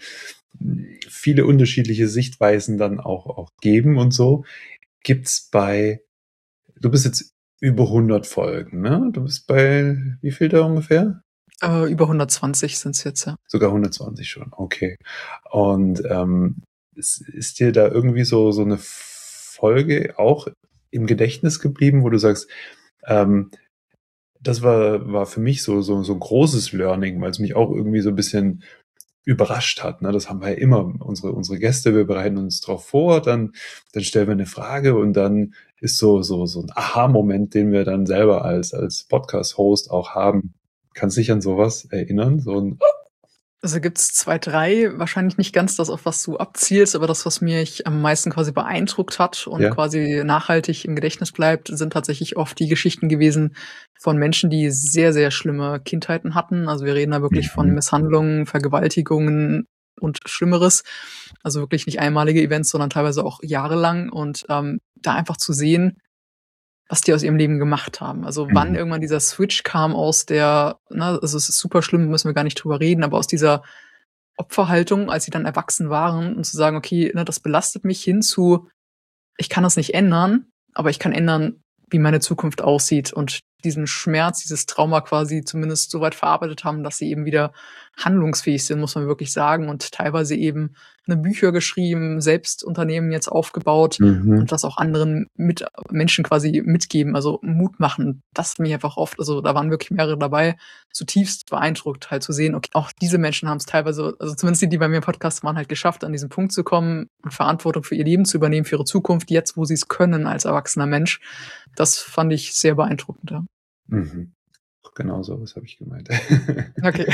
Speaker 2: viele unterschiedliche Sichtweisen dann auch, auch geben und so. Gibt's bei, du bist jetzt über hundert Folgen, ne? Du bist bei, wie viel da ungefähr?
Speaker 3: Äh, über hundertzwanzig sind es jetzt, ja.
Speaker 2: Sogar hundertzwanzig schon, okay. Und ähm, ist, ist dir da irgendwie so, so eine Folge auch im Gedächtnis geblieben, wo du sagst, ähm, das war, war für mich so, so, so ein großes Learning, weil es mich auch irgendwie so ein bisschen überrascht hat. Ne? Das haben wir ja immer, unsere, unsere Gäste, wir bereiten uns drauf vor, dann, dann stellen wir eine Frage und dann ist so, so, so ein Aha-Moment, den wir dann selber als, als Podcast-Host auch haben. Kannst du dich an sowas erinnern? So ein
Speaker 3: Also gibt's zwei, drei, wahrscheinlich nicht ganz das, auf was du abzielst, aber das, was mich am meisten quasi beeindruckt hat und
Speaker 2: Ja.
Speaker 3: quasi nachhaltig im Gedächtnis bleibt, sind tatsächlich oft die Geschichten gewesen von Menschen, die sehr, sehr schlimme Kindheiten hatten. Also wir reden da wirklich von
Speaker 2: Mhm.
Speaker 3: Misshandlungen, Vergewaltigungen und Schlimmeres. Also wirklich nicht einmalige Events, sondern teilweise auch jahrelang. Und ähm, da einfach zu sehen, was die aus ihrem Leben gemacht haben. Also wann
Speaker 2: Mhm.
Speaker 3: irgendwann dieser Switch kam aus der, ne, also es ist super schlimm, müssen wir gar nicht drüber reden, aber aus dieser Opferhaltung, als sie dann erwachsen waren und zu sagen, okay, ne, das belastet mich hin zu, ich kann das nicht ändern, aber ich kann ändern, wie meine Zukunft aussieht und diesen Schmerz, dieses Trauma quasi zumindest so weit verarbeitet haben, dass sie eben wieder handlungsfähig sind, muss man wirklich sagen, und teilweise eben eine Bücher geschrieben, selbst Unternehmen jetzt aufgebaut
Speaker 2: Mhm.
Speaker 3: und das auch anderen mit Menschen quasi mitgeben, also Mut machen. Das hat mich einfach oft, also da waren wirklich mehrere dabei, zutiefst beeindruckt, halt zu sehen, okay, auch diese Menschen haben es teilweise, also zumindest die, die bei mir im Podcast waren, halt geschafft, an diesen Punkt zu kommen und Verantwortung für ihr Leben zu übernehmen, für ihre Zukunft, jetzt, wo sie es können als erwachsener Mensch. Das fand ich sehr beeindruckend, ja.
Speaker 2: Mhm. Genau so, was habe ich gemeint.
Speaker 3: Okay.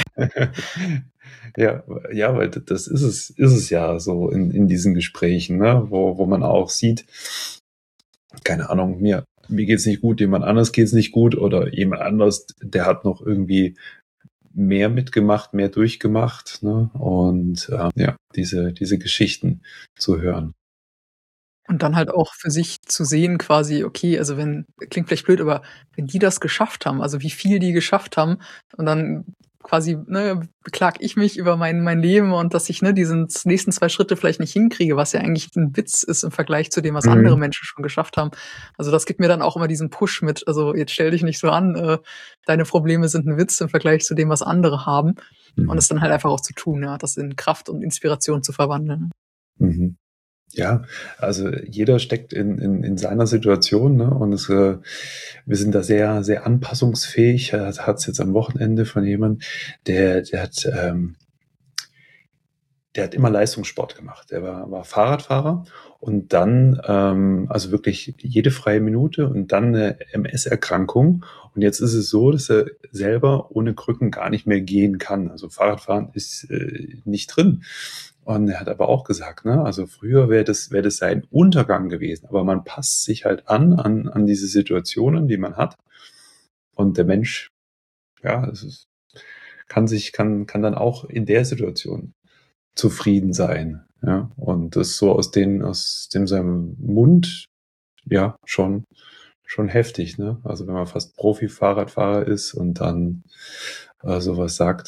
Speaker 2: Ja, ja, weil das ist es, ist es ja so in, in diesen Gesprächen, ne, wo, wo man auch sieht, keine Ahnung, mir, mir geht's nicht gut, jemand anders geht's nicht gut oder jemand anders, der hat noch irgendwie mehr mitgemacht, mehr durchgemacht, ne, und äh, ja, diese, diese Geschichten zu hören.
Speaker 3: Und dann halt auch für sich zu sehen quasi, okay, also wenn, klingt vielleicht blöd, aber wenn die das geschafft haben, also wie viel die geschafft haben und dann quasi, ne, beklag ich mich über mein, mein Leben und dass ich, ne, diesen nächsten zwei Schritte vielleicht nicht hinkriege, was ja eigentlich ein Witz ist im Vergleich zu dem, was
Speaker 2: Mhm.
Speaker 3: andere Menschen schon geschafft haben. Also das gibt mir dann auch immer diesen Push mit, also jetzt stell dich nicht so an, äh, deine Probleme sind ein Witz im Vergleich zu dem, was andere haben.
Speaker 2: Mhm.
Speaker 3: Und es dann halt einfach auch zu tun, ja, das in Kraft und Inspiration zu verwandeln.
Speaker 2: Mhm. Ja, also jeder steckt in, in, in seiner Situation, ne? Und es, äh, wir sind da sehr, sehr anpassungsfähig. Er hat es jetzt am Wochenende von jemandem, der, der hat, ähm, der hat immer Leistungssport gemacht. Der war, war Fahrradfahrer und dann, ähm, also wirklich jede freie Minute und dann eine M S-Erkrankung. Und jetzt ist es so, dass er selber ohne Krücken gar nicht mehr gehen kann. Also Fahrradfahren ist äh, nicht drin. Und er hat aber auch gesagt, ne, also früher wäre das, wäre das sein Untergang gewesen. Aber man passt sich halt an, an, an diese Situationen, die man hat. Und der Mensch, ja, es ist, kann sich, kann, kann dann auch in der Situation zufrieden sein. Ja, und das so aus den, aus dem seinem Mund, ja, schon, schon heftig, ne? Also wenn man fast Profi-Fahrradfahrer ist und dann äh, sowas sagt.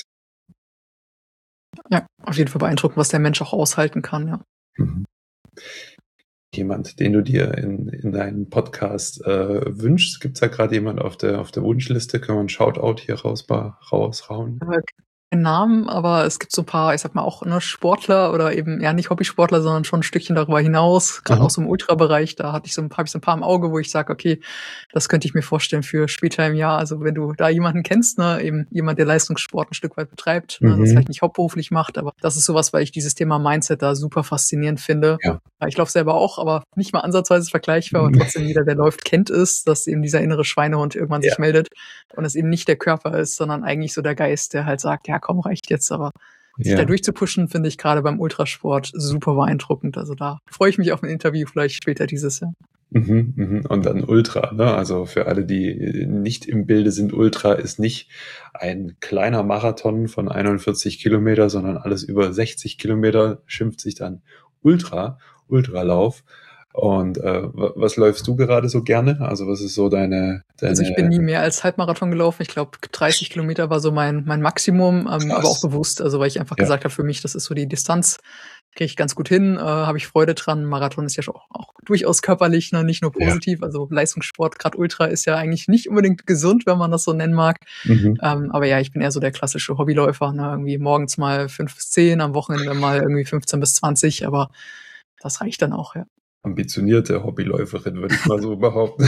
Speaker 3: Ja, auf jeden Fall beeindruckend, was der Mensch auch aushalten kann, ja.
Speaker 2: Mhm. Jemand, den du dir in, in deinen Podcast äh, wünschst? Gibt es da gerade jemand auf der, auf der Wunschliste? Können wir einen Shoutout hier raus, raushauen?
Speaker 3: Keinen Namen, aber es gibt so ein paar, ich sag mal auch, ne, Sportler oder eben, ja, nicht Hobbysportler, sondern schon ein Stückchen darüber hinaus, gerade
Speaker 2: Aha.
Speaker 3: auch so im Ultrabereich, da hatte ich so ein paar, hab ich so ein paar im Auge, wo ich sage, okay, das könnte ich mir vorstellen für später im Jahr. Also wenn du da jemanden kennst, ne, eben jemand, der Leistungssport ein Stück weit betreibt, ne,
Speaker 2: Mhm.
Speaker 3: das vielleicht nicht hauptberuflich macht, aber das ist sowas, weil ich dieses Thema Mindset da super faszinierend finde.
Speaker 2: Ja.
Speaker 3: Ich laufe selber auch, aber nicht mal ansatzweise vergleichbar, aber trotzdem jeder, der läuft, kennt es, dass eben dieser innere Schweinehund irgendwann
Speaker 2: Ja.
Speaker 3: sich meldet und es eben nicht der Körper ist, sondern eigentlich so der Geist, der halt sagt, ja komm, reicht jetzt, aber sich
Speaker 2: Ja.
Speaker 3: da durchzupushen, finde ich gerade beim Ultrasport super beeindruckend. Also da freue ich mich auf ein Interview vielleicht später dieses Jahr.
Speaker 2: Mhm, mhm. Und dann Ultra, ne? Also für alle, die nicht im Bilde sind, Ultra ist nicht ein kleiner Marathon von einundvierzig Kilometer, sondern alles über sechzig Kilometer schimpft sich dann Ultra, Ultralauf. Und äh, was läufst du gerade so gerne? Also was ist so deine, deine...
Speaker 3: Also ich bin nie mehr als Halbmarathon gelaufen. Ich glaube, dreißig Kilometer war so mein mein Maximum, ähm, aber auch bewusst. Also weil ich einfach ja. gesagt habe, für mich, das ist so die Distanz, kriege ich ganz gut hin, äh, habe ich Freude dran. Marathon ist ja schon auch, auch durchaus körperlich, ne? Nicht nur positiv. Ja. Also Leistungssport, gerade Ultra, ist ja eigentlich nicht unbedingt gesund, wenn man das so nennen mag. Mhm. Ähm, aber ja, ich bin eher so der klassische Hobbyläufer. Ne? Irgendwie morgens mal fünf bis zehn, am Wochenende mal irgendwie fünfzehn bis zwanzig. Aber das reicht dann auch, ja.
Speaker 2: Ambitionierte Hobbyläuferin, würde ich mal so behaupten.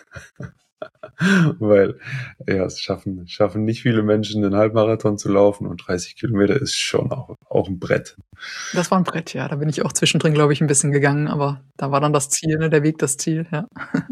Speaker 2: Weil, ja, es schaffen, schaffen nicht viele Menschen, den Halbmarathon zu laufen und dreißig Kilometer ist schon auch, auch ein Brett.
Speaker 3: Das war ein Brett, ja. Da bin ich auch zwischendrin, glaube ich, ein bisschen gegangen, aber da war dann das Ziel, ne, der Weg das Ziel, ja.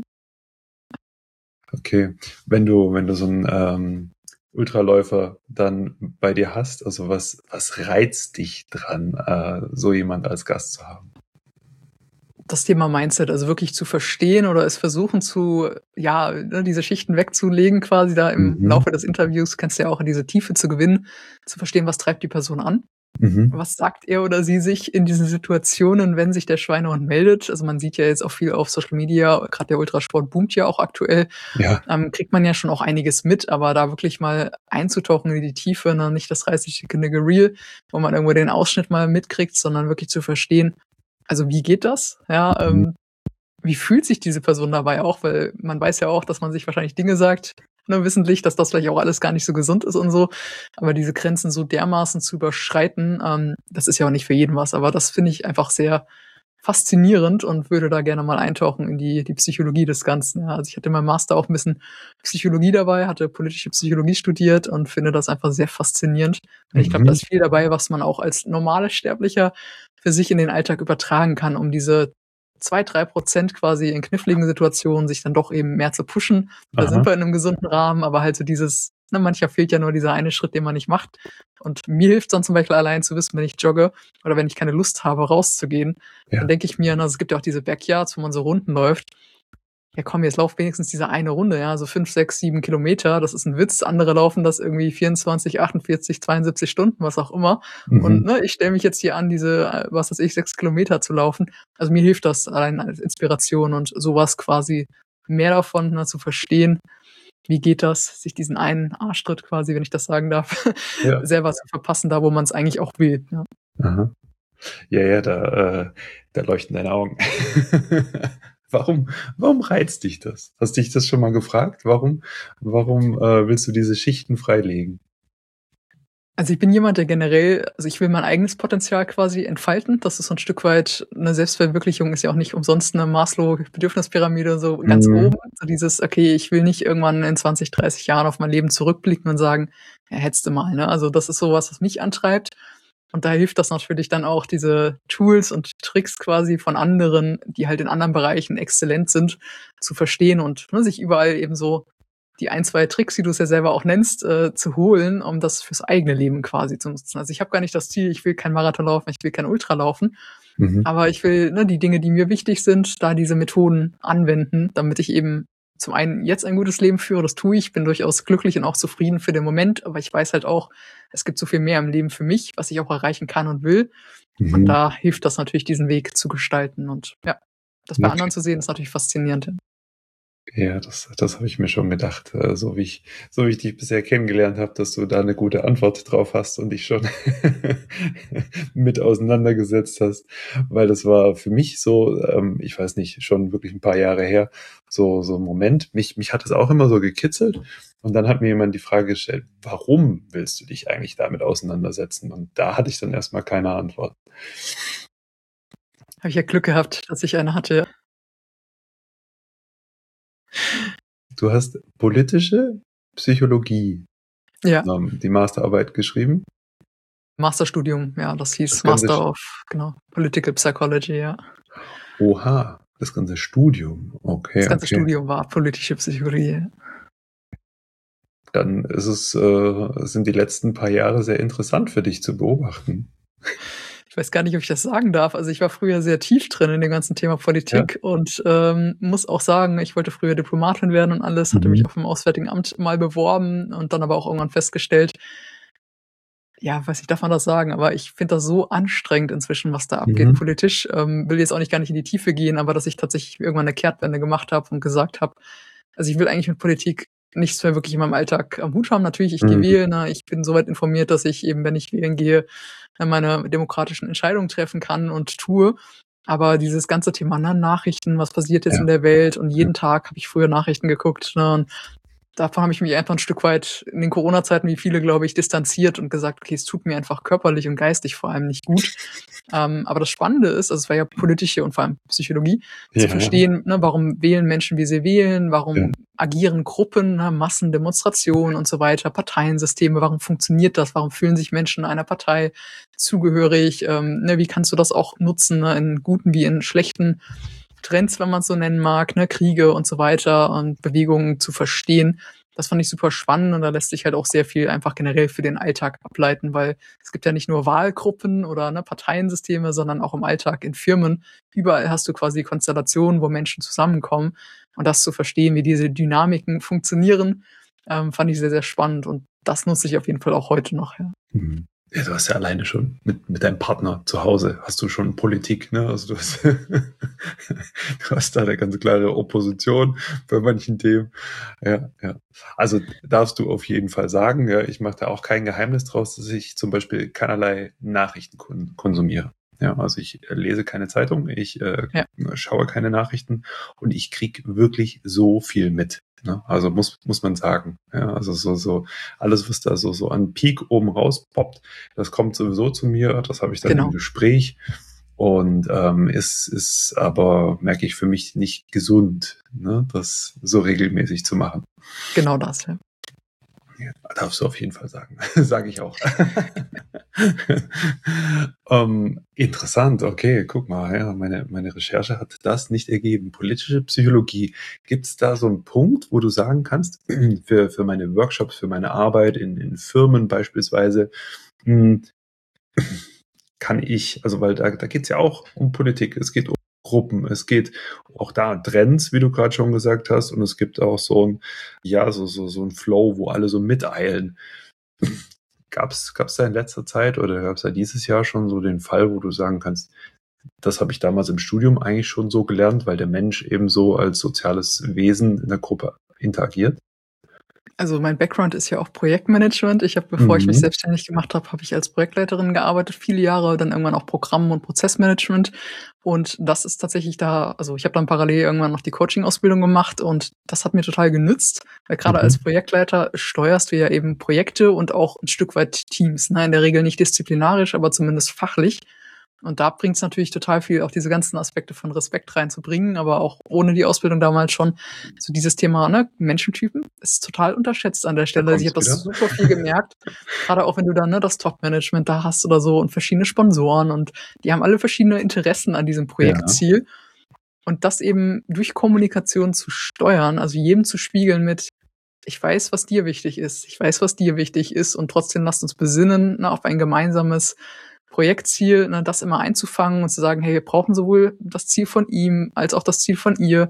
Speaker 2: Okay. Wenn du, wenn du so einen ähm, Ultraläufer dann bei dir hast, also was, was reizt dich dran, äh, so jemand als Gast zu haben?
Speaker 3: Das Thema Mindset, also wirklich zu verstehen oder es versuchen zu, ja, diese Schichten wegzulegen quasi da im mhm. Laufe des Interviews, kannst du ja auch in diese Tiefe zu gewinnen, zu verstehen, was treibt die Person an. Mhm. Was sagt er oder sie sich in diesen Situationen, wenn sich der Schweinehund meldet? Also man sieht ja jetzt auch viel auf Social Media, gerade der Ultrasport boomt ja auch aktuell. Ja. Ähm, kriegt man ja schon auch einiges mit, aber da wirklich mal einzutauchen in die Tiefe, ne? Nicht das dreißig-sekündige Reel, wo man irgendwo den Ausschnitt mal mitkriegt, sondern wirklich zu verstehen, also wie geht das? Ja, ähm, wie fühlt sich diese Person dabei auch? Weil man weiß ja auch, dass man sich wahrscheinlich Dinge sagt, ne, wissentlich, dass das vielleicht auch alles gar nicht so gesund ist und so. Aber diese Grenzen so dermaßen zu überschreiten, ähm, das ist ja auch nicht für jeden was. Aber das finde ich einfach sehr faszinierend und würde da gerne mal eintauchen in die, die Psychologie des Ganzen. Ja, also ich hatte in meinem Master auch ein bisschen Psychologie dabei, hatte politische Psychologie studiert und finde das einfach sehr faszinierend. Und ich glaube, da ist viel dabei, was man auch als normale Sterblicher für sich in den Alltag übertragen kann, um diese zwei, drei Prozent quasi in kniffligen Situationen sich dann doch eben mehr zu pushen. Da Aha. sind wir in einem gesunden Rahmen, aber halt so dieses, ne, mancher fehlt ja nur dieser eine Schritt, den man nicht macht. Und mir hilft es dann zum Beispiel allein zu wissen, wenn ich jogge oder wenn ich keine Lust habe, rauszugehen, ja. dann denke ich mir, also es gibt ja auch diese Backyards, wo man so Runden läuft. Ja komm, jetzt lauf wenigstens diese eine Runde, ja, so fünf, sechs, sieben Kilometer, das ist ein Witz. Andere laufen das irgendwie vierundzwanzig, achtundvierzig, zweiundsiebzig Stunden, was auch immer. Mhm. Und ne, ich stelle mich jetzt hier an, diese, was weiß ich, sechs Kilometer zu laufen. Also mir hilft das allein als Inspiration und sowas quasi mehr davon, ne, zu verstehen, wie geht das, sich diesen einen Arschtritt quasi, wenn ich das sagen darf, ja. selber zu verpassen, da wo man es eigentlich auch will. Ja,
Speaker 2: Aha. ja, ja, da, äh, da leuchten deine Augen. Warum, warum reizt dich das? Hast dich das schon mal gefragt? Warum, warum äh, willst du diese Schichten freilegen?
Speaker 3: Also ich bin jemand, der generell, also ich will mein eigenes Potenzial quasi entfalten. Das ist so ein Stück weit, eine Selbstverwirklichung ist ja auch nicht umsonst eine Maslow-Bedürfnispyramide so ganz mhm. oben. So dieses, okay, ich will nicht irgendwann in zwanzig, dreißig Jahren auf mein Leben zurückblicken und sagen, ja, hättest du mal, ne? Also das ist sowas, was mich antreibt. Und da hilft das natürlich dann auch, diese Tools und Tricks quasi von anderen, die halt in anderen Bereichen exzellent sind, zu verstehen und ne, sich überall eben so die ein, zwei Tricks, die du es ja selber auch nennst, äh, zu holen, um das fürs eigene Leben quasi zu nutzen. Also ich habe gar nicht das Ziel, ich will kein Marathon laufen, ich will kein Ultra laufen, mhm. aber ich will ne, die Dinge, die mir wichtig sind, da diese Methoden anwenden, damit ich eben zum einen jetzt ein gutes Leben führe, das tue ich, bin durchaus glücklich und auch zufrieden für den Moment, aber ich weiß halt auch, es gibt so viel mehr im Leben für mich, was ich auch erreichen kann und will. Mhm. Und da hilft das natürlich, diesen Weg zu gestalten. Und ja, das bei okay. anderen zu sehen, ist natürlich faszinierend.
Speaker 2: Ja, das, das habe ich mir schon gedacht, so wie ich, so wie ich dich bisher kennengelernt habe, dass du da eine gute Antwort drauf hast und dich schon mit auseinandergesetzt hast, weil das war für mich so, ähm, ich weiß nicht, schon wirklich ein paar Jahre her, so so ein Moment. Mich mich hat das auch immer so gekitzelt und dann hat mir jemand die Frage gestellt, warum willst du dich eigentlich damit auseinandersetzen? Und da hatte ich dann erstmal keine Antwort.
Speaker 3: Habe ich ja Glück gehabt, dass ich eine hatte.
Speaker 2: Du hast politische Psychologie,
Speaker 3: ja.
Speaker 2: ähm, die Masterarbeit geschrieben?
Speaker 3: Masterstudium, ja, das hieß das Master of, genau, Political Psychology, ja.
Speaker 2: Oha, das ganze Studium, okay.
Speaker 3: Das ganze
Speaker 2: okay.
Speaker 3: Studium war politische Psychologie.
Speaker 2: Dann ist es, äh, sind die letzten paar Jahre sehr interessant für dich zu beobachten.
Speaker 3: Ich weiß gar nicht, ob ich das sagen darf. Also ich war früher sehr tief drin in dem ganzen Thema Politik ja. und ähm, muss auch sagen, ich wollte früher Diplomatin werden und alles, hatte mhm. mich auf dem Auswärtigen Amt mal beworben und dann aber auch irgendwann festgestellt, ja, weiß nicht, darf man das sagen, aber ich finde das so anstrengend inzwischen, was da abgeht
Speaker 2: Mhm.
Speaker 3: politisch. Ähm, will jetzt auch nicht gar nicht in die Tiefe gehen, aber dass ich tatsächlich irgendwann eine Kehrtwende gemacht habe und gesagt habe, also ich will eigentlich mit Politik nichts mehr wirklich in meinem Alltag am Hut haben. Natürlich, ich gehe
Speaker 2: Mhm.
Speaker 3: wählen, ne? Ich bin soweit informiert, dass ich eben, wenn ich wählen gehe, äh, meine demokratischen Entscheidungen treffen kann und tue. Aber dieses ganze Thema, ne, Nachrichten, was passiert jetzt
Speaker 2: Ja.
Speaker 3: in der Welt, und jeden Tag habe ich früher Nachrichten geguckt, ne, und davon habe ich mich einfach ein Stück weit in den Corona-Zeiten, wie viele, glaube ich, distanziert und gesagt, okay, es tut mir einfach körperlich und geistig vor allem nicht gut. Ähm, aber das Spannende ist, also es war ja politische und vor allem Psychologie,
Speaker 2: Ja,
Speaker 3: zu verstehen, ne, warum wählen Menschen, wie sie wählen, warum
Speaker 2: Ja.
Speaker 3: agieren Gruppen, ne, Massendemonstrationen und so weiter, Parteiensysteme, warum funktioniert das, warum fühlen sich Menschen einer Partei zugehörig, ähm, ne, wie kannst du das auch nutzen, ne, in guten wie in schlechten Trends, wenn man es so nennen mag, ne, Kriege und so weiter und Bewegungen zu verstehen. Das fand ich super spannend, und da lässt sich halt auch sehr viel einfach generell für den Alltag ableiten, weil es gibt ja nicht nur Wahlgruppen oder ne, Parteiensysteme, sondern auch im Alltag in Firmen. Überall hast du quasi Konstellationen, wo Menschen zusammenkommen, und das zu verstehen, wie diese Dynamiken funktionieren, ähm, fand ich sehr, sehr spannend, und das nutze ich auf jeden Fall auch heute noch. Ja.
Speaker 2: Mhm. Ja, du hast ja alleine schon mit, mit deinem Partner zu Hause hast du schon Politik, ne? Also du hast, du hast da eine ganz klare Opposition bei manchen Themen. Ja, ja. Also darfst du auf jeden Fall sagen, ja, ich mache da auch kein Geheimnis draus, dass ich zum Beispiel keinerlei Nachrichten kon- konsumiere. Ja, also ich lese keine Zeitung, ich äh,
Speaker 3: Ja.
Speaker 2: schaue keine Nachrichten, und ich krieg wirklich so viel mit. Ne? Also muss muss man sagen. Ja, also so so alles, was da so so an Peak oben rauspoppt, das kommt sowieso zu mir. Das habe ich dann
Speaker 3: Genau.
Speaker 2: im Gespräch, und ähm, ist ist aber, merke ich, für mich nicht gesund, ne? Das so regelmäßig zu machen.
Speaker 3: Genau das, ja.
Speaker 2: Ja, darfst du auf jeden Fall sagen. Sage ich auch. ähm, interessant, okay, guck mal, ja, meine, meine Recherche hat das nicht ergeben. Politische Psychologie. Gibt es da so einen Punkt, wo du sagen kannst, für, für meine Workshops, für meine Arbeit in, in Firmen beispielsweise, mh, kann ich, also weil da, da geht es ja auch um Politik, es geht um Gruppen, es geht auch da Trends, wie du gerade schon gesagt hast, und es gibt auch so ein, ja, so, so, so ein Flow, wo alle so miteilen. Gab's, gab's da in letzter Zeit oder gab's da dieses Jahr schon so den Fall, wo du sagen kannst, das habe ich damals im Studium eigentlich schon so gelernt, weil der Mensch eben so als soziales Wesen in der Gruppe interagiert?
Speaker 3: Also mein Background ist ja auch Projektmanagement. Ich habe, bevor ich mich
Speaker 2: Mhm.
Speaker 3: selbstständig gemacht habe, habe ich als Projektleiterin gearbeitet, viele Jahre, dann irgendwann auch Programm- und Prozessmanagement. Und das ist tatsächlich da, also ich habe dann parallel irgendwann noch die Coaching-Ausbildung gemacht, und das hat mir total genützt, weil gerade
Speaker 2: Mhm.
Speaker 3: als Projektleiter steuerst du ja eben Projekte und auch ein Stück weit Teams. Ne? In der Regel nicht disziplinarisch, aber zumindest fachlich. Und da bringt es natürlich total viel, auch diese ganzen Aspekte von Respekt reinzubringen, aber auch ohne die Ausbildung damals schon. So dieses Thema, ne, Menschentypen ist total unterschätzt an der Stelle. Also ich habe
Speaker 2: kommt's
Speaker 3: das
Speaker 2: wieder.
Speaker 3: super viel gemerkt, gerade auch wenn du dann ne, das Top-Management da hast oder so und verschiedene Sponsoren, und die haben alle verschiedene Interessen an diesem Projektziel. Und das eben durch Kommunikation zu steuern, also jedem zu spiegeln mit, ich weiß, was dir wichtig ist, ich weiß, was dir wichtig ist, und trotzdem lasst uns besinnen, ne, auf ein gemeinsames Projektziel, ne, das immer einzufangen und zu sagen, hey, wir brauchen sowohl das Ziel von ihm als auch das Ziel von ihr.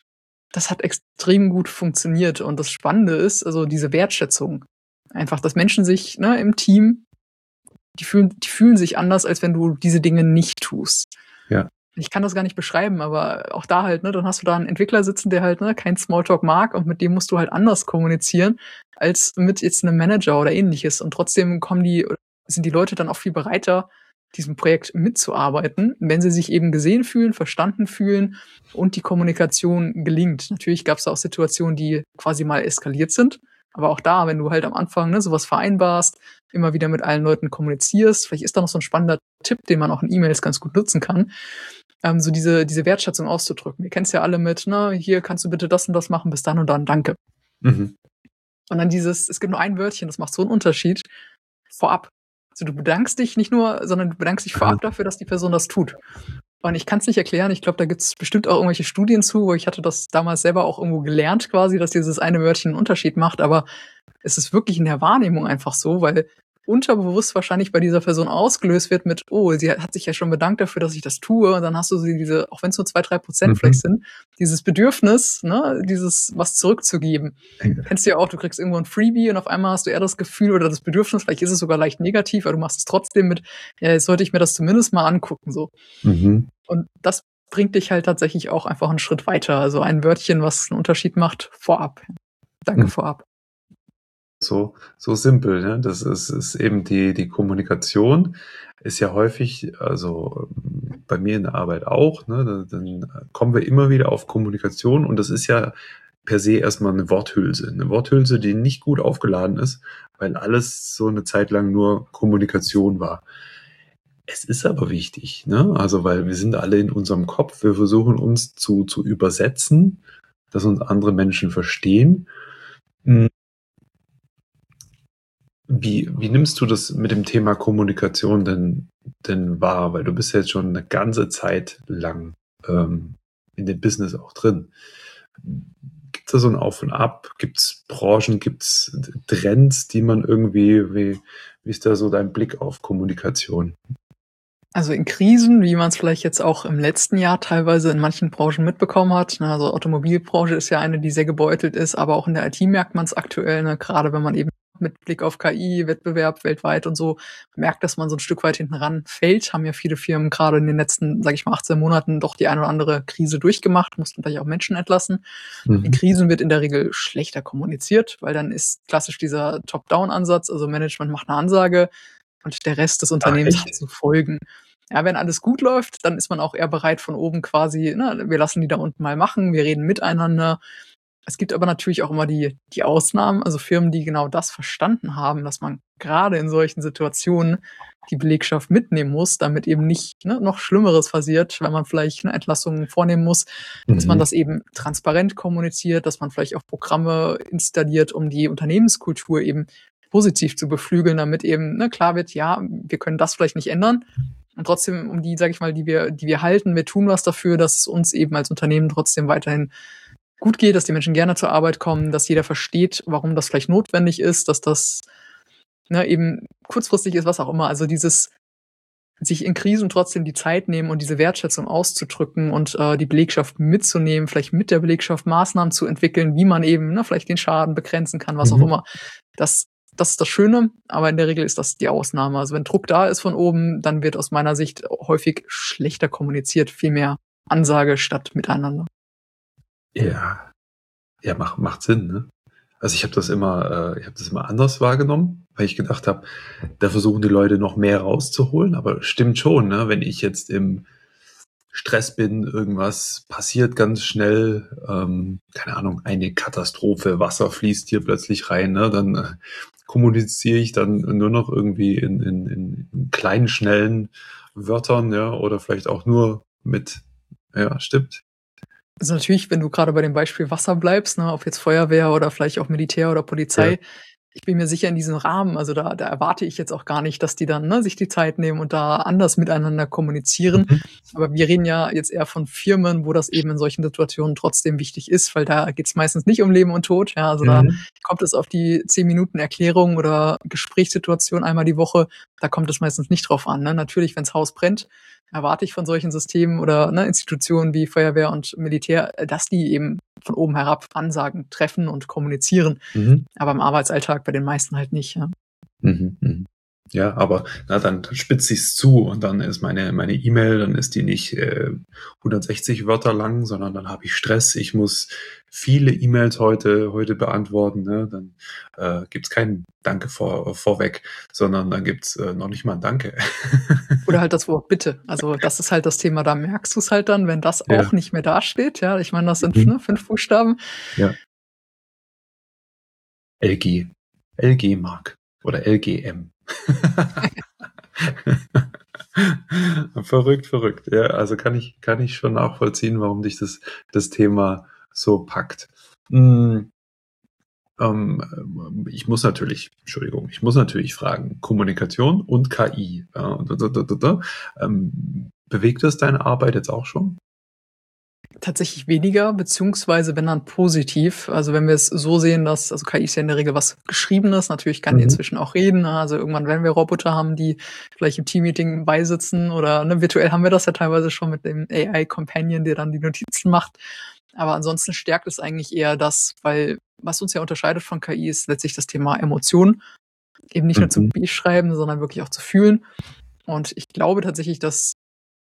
Speaker 3: Das hat extrem gut funktioniert, und das Spannende ist, also diese Wertschätzung. Einfach, dass Menschen sich ne, im Team, die fühlen, die fühlen sich anders, als wenn du diese Dinge nicht tust.
Speaker 2: Ja.
Speaker 3: Ich kann das gar nicht beschreiben, aber auch da halt, ne, dann hast du da einen Entwickler sitzen, der halt ne, kein Smalltalk mag, und mit dem musst du halt anders kommunizieren, als mit jetzt einem Manager oder ähnliches. Und trotzdem kommen die, sind die Leute dann auch viel bereiter, diesem Projekt mitzuarbeiten, wenn sie sich eben gesehen fühlen, verstanden fühlen und die Kommunikation gelingt. Natürlich gab es auch Situationen, die quasi mal eskaliert sind, aber auch da, wenn du halt am Anfang ne, sowas vereinbarst, immer wieder mit allen Leuten kommunizierst, vielleicht ist da noch so ein spannender Tipp, den man auch in E-Mails ganz gut nutzen kann, ähm, so diese, diese Wertschätzung auszudrücken. Ihr kennt es ja alle mit, ne, hier kannst du bitte das und das machen, bis dann und dann, danke.
Speaker 2: Mhm.
Speaker 3: Und dann dieses, es gibt nur ein Wörtchen, das macht so einen Unterschied, vorab. Also du bedankst dich nicht nur, sondern du bedankst dich vorab dafür, dass die Person das tut. Und ich kann es nicht erklären, ich glaube, da gibt es bestimmt auch irgendwelche Studien zu, wo ich hatte das damals selber auch irgendwo gelernt quasi, dass dieses eine Wörtchen einen Unterschied macht, aber es ist wirklich in der Wahrnehmung einfach so, weil unterbewusst wahrscheinlich bei dieser Person ausgelöst wird mit, oh, sie hat sich ja schon bedankt dafür, dass ich das tue. Und dann hast du sie diese, auch wenn es nur zwei, drei Prozent
Speaker 2: Mhm.
Speaker 3: vielleicht sind, dieses Bedürfnis, ne, dieses was zurückzugeben.
Speaker 2: Ja.
Speaker 3: Kennst du ja auch, du kriegst irgendwo ein Freebie und auf einmal hast du eher das Gefühl oder das Bedürfnis, vielleicht ist es sogar leicht negativ, aber du machst es trotzdem mit, ja, jetzt sollte ich mir das zumindest mal angucken, so.
Speaker 2: Mhm.
Speaker 3: Und das bringt dich halt tatsächlich auch einfach einen Schritt weiter. Also ein Wörtchen, was einen Unterschied macht, vorab. Danke
Speaker 2: Mhm.
Speaker 3: vorab.
Speaker 2: So, so simpel, ne? Das ist, ist eben die, die Kommunikation ist ja häufig, also ähm, bei mir in der Arbeit auch, ne? Da- Dann kommen wir immer wieder auf Kommunikation und das ist ja per se erstmal eine Worthülse. Eine Worthülse, die nicht gut aufgeladen ist, weil alles so eine Zeit lang nur Kommunikation war. Es ist aber wichtig, ne? Also, weil wir sind alle in unserem Kopf, wir versuchen uns zu, zu übersetzen, dass uns andere Menschen verstehen. Hm, Wie, wie nimmst du das mit dem Thema Kommunikation denn, denn wahr? Weil du bist ja jetzt schon eine ganze Zeit lang ähm, in dem Business auch drin. Gibt es da so ein Auf und Ab? Gibt es Branchen? Gibt es Trends, die man irgendwie, wie, wie ist da so dein Blick auf Kommunikation?
Speaker 3: Also in Krisen, wie man es vielleicht jetzt auch im letzten Jahr teilweise in manchen Branchen mitbekommen hat. Ne, also Automobilbranche ist ja eine, die sehr gebeutelt ist, aber auch in der I T merkt man es aktuell, ne, gerade wenn man eben mit Blick auf K I, Wettbewerb weltweit und so merkt, dass man so ein Stück weit hinten ran fällt. Haben ja viele Firmen gerade in den letzten, sage ich mal, achtzehn Monaten doch die eine oder andere Krise durchgemacht, mussten vielleicht auch Menschen entlassen. In
Speaker 2: Mhm.
Speaker 3: Krisen wird in der Regel schlechter kommuniziert, weil dann ist klassisch dieser Top-Down-Ansatz, also Management macht eine Ansage und der Rest des
Speaker 2: Ach,
Speaker 3: Unternehmens
Speaker 2: echt?
Speaker 3: hat zu folgen. Ja, wenn alles gut läuft, dann ist man auch eher bereit von oben quasi, ne, wir lassen die da unten mal machen, wir reden miteinander. Es gibt aber natürlich auch immer die, die Ausnahmen, also Firmen, die genau das verstanden haben, dass man gerade in solchen Situationen die Belegschaft mitnehmen muss, damit eben nicht, ne, noch Schlimmeres passiert, wenn man vielleicht eine Entlassung vornehmen muss, dass man
Speaker 2: Mhm.
Speaker 3: das eben transparent kommuniziert, dass man vielleicht auch Programme installiert, um die Unternehmenskultur eben positiv zu beflügeln, damit eben, ne, klar wird, ja, wir können das vielleicht nicht ändern. Und trotzdem, um die, sage ich mal, die wir, die wir halten, wir tun was dafür, dass es uns eben als Unternehmen trotzdem weiterhin gut geht, dass die Menschen gerne zur Arbeit kommen, dass jeder versteht, warum das vielleicht notwendig ist, dass das, ne, eben kurzfristig ist, was auch immer. Also dieses sich in Krisen trotzdem die Zeit nehmen und diese Wertschätzung auszudrücken und äh, die Belegschaft mitzunehmen, vielleicht mit der Belegschaft Maßnahmen zu entwickeln, wie man eben, ne, vielleicht den Schaden begrenzen kann, was auch
Speaker 2: Mhm.
Speaker 3: immer. Das, das ist das Schöne, aber in der Regel ist das die Ausnahme. Also wenn Druck da ist von oben, dann wird aus meiner Sicht häufig schlechter kommuniziert, viel mehr Ansage statt Miteinander.
Speaker 2: Ja, ja, macht, macht Sinn, ne? Also ich habe das immer, äh, ich habe das immer anders wahrgenommen, weil ich gedacht habe, da versuchen die Leute noch mehr rauszuholen, aber stimmt schon, ne? Wenn ich jetzt im Stress bin, irgendwas passiert ganz schnell, ähm, keine Ahnung, eine Katastrophe, Wasser fließt hier plötzlich rein, ne? Dann äh, kommuniziere ich dann nur noch irgendwie in, in, in kleinen, schnellen Wörtern, ja, oder vielleicht auch nur mit, ja, stimmt.
Speaker 3: Also natürlich, wenn du gerade bei dem Beispiel Wasser bleibst, ne, ob jetzt Feuerwehr oder vielleicht auch Militär oder Polizei,
Speaker 2: Ja.
Speaker 3: ich bin mir sicher in diesem Rahmen, also da, da erwarte ich jetzt auch gar nicht, dass die dann, ne, sich die Zeit nehmen und da anders miteinander kommunizieren.
Speaker 2: Mhm.
Speaker 3: Aber wir reden ja jetzt eher von Firmen, wo das eben in solchen Situationen trotzdem wichtig ist, weil da geht es meistens nicht um Leben und Tod. Ja, also da
Speaker 2: Mhm.
Speaker 3: kommt es auf die zehn Minuten Erklärung oder Gesprächssituation einmal die Woche, da kommt es meistens nicht drauf an. Ne? Natürlich, wenns Haus brennt, erwarte ich von solchen Systemen oder, ne, Institutionen wie Feuerwehr und Militär, äh, dass die eben von oben herab Ansagen treffen und kommunizieren.
Speaker 2: Mhm.
Speaker 3: Aber im Arbeitsalltag bei den meisten halt nicht. Ja.
Speaker 2: Mhm. Mhm. Ja, aber na, dann, dann spitze ich es zu und dann ist meine meine E-Mail, dann ist die nicht äh, hundertsechzig Wörter lang, sondern dann habe ich Stress. Ich muss viele E-Mails heute heute beantworten. Ne? Dann äh, gibt's kein Danke vor, vorweg, sondern dann gibt's äh, noch nicht mal ein Danke.
Speaker 3: Oder halt das Wort Bitte. Also das ist halt das Thema, da merkst du es halt dann, wenn das
Speaker 2: Ja.
Speaker 3: auch nicht mehr dasteht. Ja, ich meine, das sind,
Speaker 2: Mhm.
Speaker 3: ne, fünf Buchstaben.
Speaker 2: Ja. L G. L G Mark. Oder L G M. Verrückt, verrückt. Ja, also kann ich, kann ich schon nachvollziehen, warum dich das, das Thema so packt. Hm, ähm, ich muss natürlich, Entschuldigung, ich muss natürlich fragen, Kommunikation und K I. Ja, da, da, da, da, ähm, bewegt das deine Arbeit jetzt auch schon?
Speaker 3: Tatsächlich weniger, beziehungsweise wenn dann positiv. Also wenn wir es so sehen, dass, also K I ist ja in der Regel was Geschriebenes, natürlich kann die
Speaker 2: Mhm.
Speaker 3: inzwischen auch reden. Also irgendwann werden wir Roboter haben, die gleich im Teammeeting beisitzen oder ne, virtuell haben wir das ja teilweise schon mit dem A I-Companion, der dann die Notizen macht. Aber ansonsten stärkt es eigentlich eher das, weil was uns ja unterscheidet von K I ist letztlich das Thema Emotionen. Eben nicht nur zu
Speaker 2: Mhm.
Speaker 3: beschreiben, sondern wirklich auch zu fühlen. Und ich glaube tatsächlich, dass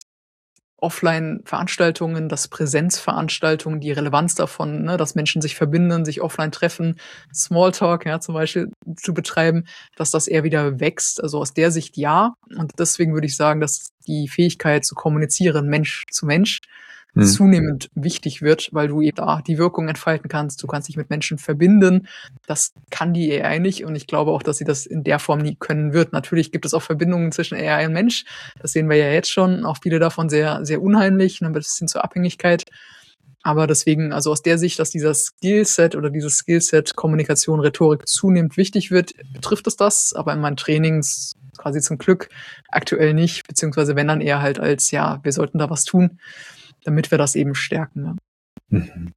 Speaker 3: Offline-Veranstaltungen, dass Präsenzveranstaltungen, die Relevanz davon, ne, dass Menschen sich verbinden, sich offline treffen, Smalltalk, ja, zum Beispiel zu betreiben, dass das eher wieder wächst. Also aus der Sicht ja. Und deswegen würde ich sagen, dass die Fähigkeit zu kommunizieren, Mensch zu Mensch,
Speaker 2: Mhm.
Speaker 3: zunehmend wichtig wird, weil du eben da die Wirkung entfalten kannst. Du kannst dich mit Menschen verbinden. Das kann die A I nicht und ich glaube auch, dass sie das in der Form nie können wird. Natürlich gibt es auch Verbindungen zwischen A I und Mensch. Das sehen wir ja jetzt schon. Auch viele davon sehr, sehr unheimlich, ein bisschen zur Abhängigkeit. Aber deswegen, also aus der Sicht, dass dieser Skillset oder dieses Skillset Kommunikation, Rhetorik zunehmend wichtig wird, betrifft es das. Aber in meinen Trainings quasi zum Glück aktuell nicht, beziehungsweise wenn dann eher halt als, ja, wir sollten da was tun, damit wir das eben stärken. Ja.
Speaker 2: Mhm.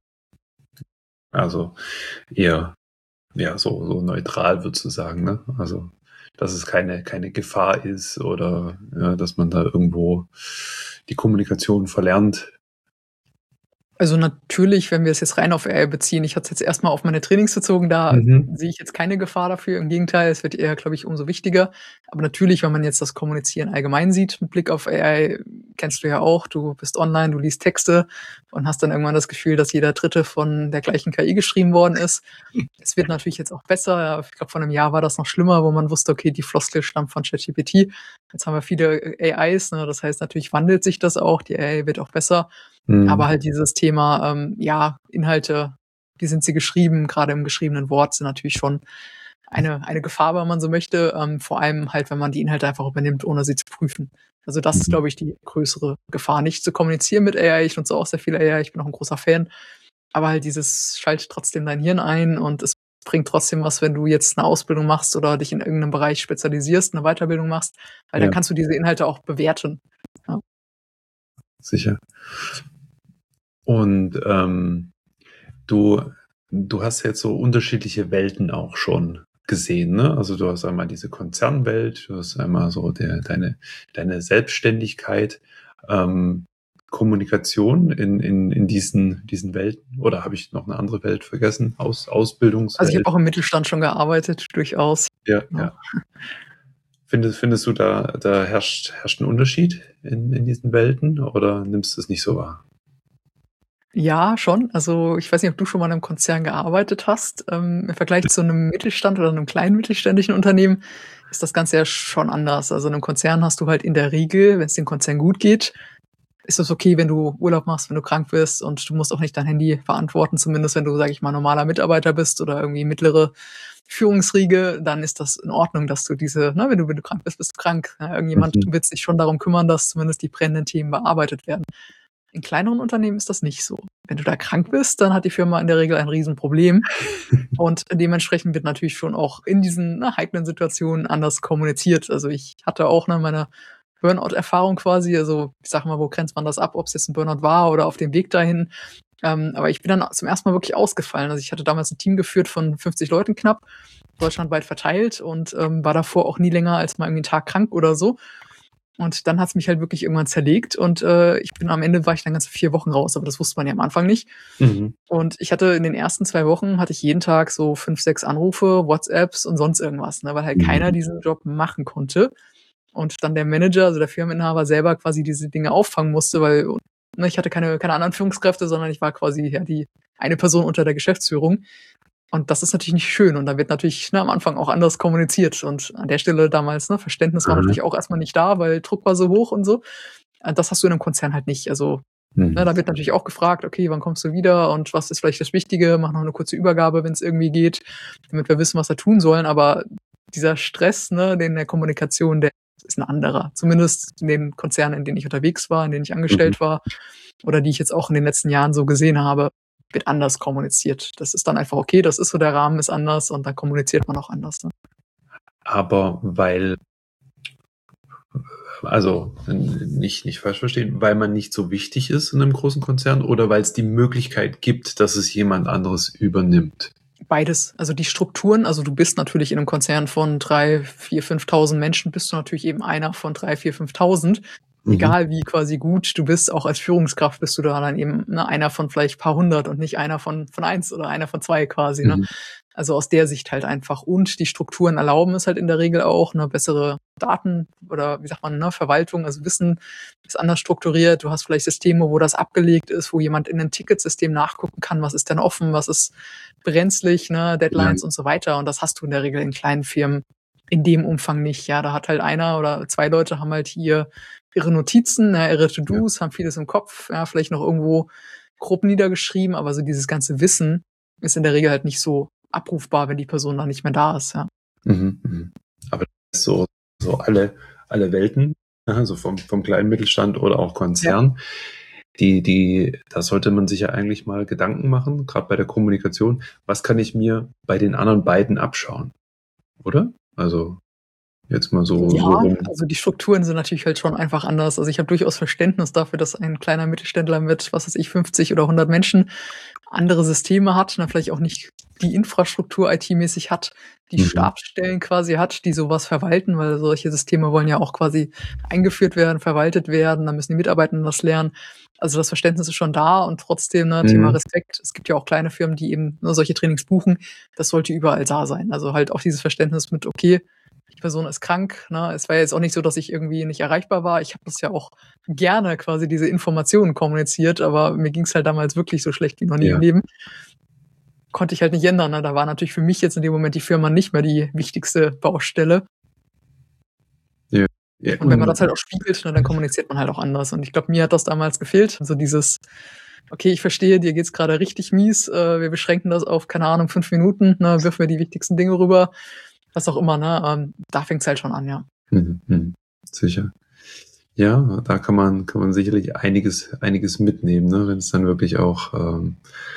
Speaker 2: Also eher ja so, so neutral würdest du sagen, ne? Also dass es keine, keine Gefahr ist oder ja, dass man da irgendwo die Kommunikation verlernt.
Speaker 3: Also natürlich, wenn wir es jetzt rein auf A I beziehen, ich hatte es jetzt erstmal auf meine Trainings bezogen, da
Speaker 2: Mhm.
Speaker 3: sehe ich jetzt keine Gefahr dafür. Im Gegenteil, es wird eher, glaube ich, umso wichtiger. Aber natürlich, wenn man jetzt das Kommunizieren allgemein sieht, mit Blick auf A I, kennst du ja auch, du bist online, du liest Texte und hast dann irgendwann das Gefühl, dass jeder Dritte von der gleichen K I geschrieben worden ist. Es wird natürlich jetzt auch besser. Ich glaube, vor einem Jahr war das noch schlimmer, wo man wusste, okay, die Floskel stammt von ChatGPT. Jetzt haben wir viele A Is, ne? Das heißt, natürlich wandelt sich das auch. Die A I wird auch besser.
Speaker 2: Mhm.
Speaker 3: Aber halt dieses Thema, ähm, ja, Inhalte, wie sind sie geschrieben, gerade im geschriebenen Wort, sind natürlich schon eine, eine Gefahr, wenn man so möchte. Ähm, vor allem halt, wenn man die Inhalte einfach übernimmt, ohne sie zu prüfen. Also das ist,
Speaker 2: Mhm.
Speaker 3: glaube ich, die größere Gefahr. Nicht zu kommunizieren mit A I. Ich nutze auch sehr viel A I. Ich bin auch ein großer Fan. Aber halt dieses schaltet trotzdem dein Hirn ein und es bringt trotzdem was, wenn du jetzt eine Ausbildung machst oder dich in irgendeinem Bereich spezialisierst, eine Weiterbildung machst, weil
Speaker 2: Ja.
Speaker 3: dann kannst du diese Inhalte auch bewerten.
Speaker 2: Sicher. Und ähm, du, du hast jetzt so unterschiedliche Welten auch schon gesehen, ne? Also du hast einmal diese Konzernwelt, du hast einmal so der, deine, deine Selbstständigkeit, ähm, Kommunikation in, in, in diesen, diesen Welten. Oder habe ich noch eine andere Welt vergessen? Aus, Ausbildungswelt?
Speaker 3: Also ich habe auch im Mittelstand schon gearbeitet, durchaus.
Speaker 2: Ja,
Speaker 3: Ja.
Speaker 2: ja. Findest, findest du, da, da herrscht, herrscht ein Unterschied in, in diesen Welten oder nimmst du es nicht so wahr?
Speaker 3: Ja, schon. Also ich weiß nicht, ob du schon mal in einem Konzern gearbeitet hast. Ähm, im Vergleich zu einem Mittelstand oder einem kleinen mittelständischen Unternehmen ist das Ganze ja schon anders. Also in einem Konzern hast du halt in der Regel, wenn es dem Konzern gut geht, ist es okay, wenn du Urlaub machst, wenn du krank bist und du musst auch nicht dein Handy verantworten, zumindest wenn du, sag ich mal, normaler Mitarbeiter bist oder irgendwie mittlere Führungsriege, dann ist das in Ordnung, dass du diese, ne, wenn du, wenn du krank bist, bist du krank. Ja, irgendjemand
Speaker 2: Mhm.
Speaker 3: wird sich schon darum kümmern, dass zumindest die brennenden Themen bearbeitet werden. In kleineren Unternehmen ist das nicht so. Wenn du da krank bist, dann hat die Firma in der Regel ein Riesenproblem. Und dementsprechend wird natürlich schon auch in diesen ne, heiklen Situationen anders kommuniziert. Also ich hatte auch ne, meine Burnout-Erfahrung quasi. Also ich sag mal, wo grenzt man das ab, ob es jetzt ein Burnout war oder auf dem Weg dahin. Ähm, aber ich bin dann zum ersten Mal wirklich ausgefallen. Also ich hatte damals ein Team geführt von fünfzig Leuten knapp, deutschlandweit verteilt und ähm, war davor auch nie länger als mal irgendwie einen Tag krank oder so. Und dann hat's mich halt wirklich irgendwann zerlegt und äh, ich bin am Ende war ich dann ganze vier Wochen raus, aber das wusste man ja am Anfang nicht.
Speaker 2: Mhm.
Speaker 3: Und ich hatte in den ersten zwei Wochen hatte ich jeden Tag so fünf, sechs Anrufe, WhatsApps und sonst irgendwas, ne, weil halt
Speaker 2: Mhm.
Speaker 3: keiner diesen Job machen konnte. Und dann der Manager, also der Firmeninhaber selber quasi diese Dinge auffangen musste, weil ne, ich hatte keine, keine anderen Führungskräfte, sondern ich war quasi ja die eine Person unter der Geschäftsführung. Und das ist natürlich nicht schön. Und da wird natürlich ne, am Anfang auch anders kommuniziert. Und an der Stelle damals, ne, Verständnis war
Speaker 2: Mhm.
Speaker 3: natürlich auch erstmal nicht da, weil Druck war so hoch und so. Das hast du in einem Konzern halt nicht. Also
Speaker 2: Mhm.
Speaker 3: ne, da wird natürlich auch gefragt, okay, wann kommst du wieder und was ist vielleicht das Wichtige? Mach noch eine kurze Übergabe, wenn es irgendwie geht, damit wir wissen, was wir tun sollen. Aber dieser Stress, ne, den der Kommunikation, der ist ein anderer. Zumindest in den Konzernen, in denen ich unterwegs war, in denen ich angestellt
Speaker 2: Mhm.
Speaker 3: war oder die ich jetzt auch in den letzten Jahren so gesehen habe, wird anders kommuniziert. Das ist dann einfach okay, das ist so, der Rahmen ist anders und dann kommuniziert man auch anders. Ne?
Speaker 2: Aber weil, Also nicht, nicht falsch verstehen, weil man nicht so wichtig ist in einem großen Konzern oder weil es die Möglichkeit gibt, dass es jemand anderes übernimmt?
Speaker 3: Beides. Also die Strukturen, also du bist natürlich in einem Konzern von drei, vier, fünftausend Menschen, bist du natürlich eben einer von drei, vier, fünftausend. Mhm. Egal wie quasi gut du bist, auch als Führungskraft bist du da dann eben ne, einer von vielleicht paar hundert und nicht einer von, von eins oder einer von zwei quasi. Ne? Mhm. Also aus der Sicht halt einfach. Und die Strukturen erlauben es halt in der Regel auch, eine bessere Daten oder wie sagt man, ne, Verwaltung, also Wissen ist anders strukturiert. Du hast vielleicht Systeme, wo das abgelegt ist, wo jemand in ein Ticketsystem nachgucken kann, was ist denn offen, was ist brenzlig, ne, Deadlines ja. und so weiter. Und das hast du in der Regel in kleinen Firmen in dem Umfang nicht. Ja, da hat halt einer oder zwei Leute haben halt hier ihre Notizen, ja, ihre To-Dos, ja. haben vieles im Kopf, ja, vielleicht noch irgendwo grob niedergeschrieben, aber so dieses ganze Wissen ist in der Regel halt nicht so abrufbar, wenn die Person dann nicht mehr da ist, ja.
Speaker 2: Mhm, mhm. Aber das ist so, so alle, alle Welten, also vom, vom kleinen Mittelstand oder auch Konzern, ja. die, die, da sollte man sich ja eigentlich mal Gedanken machen, gerade bei der Kommunikation, was kann ich mir bei den anderen beiden abschauen, oder? Also jetzt mal so.
Speaker 3: Ja,
Speaker 2: so rum.
Speaker 3: Also die Strukturen sind natürlich halt schon einfach anders. Also ich habe durchaus Verständnis dafür, dass ein kleiner Mittelständler mit, was weiß ich, fünfzig oder hundert Menschen andere Systeme hat, na, vielleicht auch nicht die Infrastruktur I T-mäßig hat, die mhm. Stabsstellen quasi hat, die sowas verwalten, weil solche Systeme wollen ja auch quasi eingeführt werden, verwaltet werden, dann müssen die Mitarbeiter das lernen. Also das Verständnis ist schon da und trotzdem, ne, mhm. Thema Respekt. Es gibt ja auch kleine Firmen, die eben nur solche Trainings buchen. Das sollte überall da sein. Also halt auch dieses Verständnis mit, okay, die Person ist krank. Ne? Es war jetzt auch nicht so, dass ich irgendwie nicht erreichbar war. Ich habe das ja auch gerne quasi diese Informationen kommuniziert, aber mir ging es halt damals wirklich so schlecht wie noch nie ja. im Leben. Konnte ich halt nicht ändern. Ne? Da war natürlich für mich jetzt in dem Moment die Firma nicht mehr die wichtigste Baustelle.
Speaker 2: Ja. Ja.
Speaker 3: Und wenn man das halt auch spiegelt, ne, dann kommuniziert man halt auch anders. Und ich glaube, mir hat das damals gefehlt. Also dieses, okay, ich verstehe, dir geht's gerade richtig mies. Äh, wir beschränken das auf, keine Ahnung, fünf Minuten. Ne? Wirf mir die wichtigsten Dinge rüber. Was auch immer, ne? Ähm, da fängt's halt schon an, ja.
Speaker 2: Mhm, mhm, sicher. Ja, da kann man, kann man sicherlich einiges, einiges mitnehmen, ne? Wenn es dann wirklich auch ähm,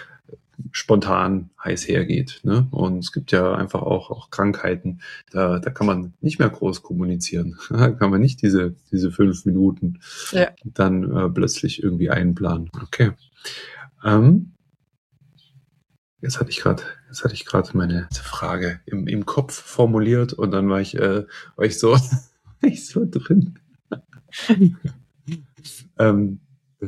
Speaker 2: spontan heiß hergeht, ne? Und es gibt ja einfach auch, auch Krankheiten, da, da kann man nicht mehr groß kommunizieren. Da kann man nicht diese, diese fünf Minuten ja. dann äh, plötzlich irgendwie einplanen. Okay. Ähm, Jetzt hatte ich gerade, jetzt hatte ich gerade meine Frage im, im Kopf formuliert und dann war ich, äh, war ich so, war ich so drin. ähm,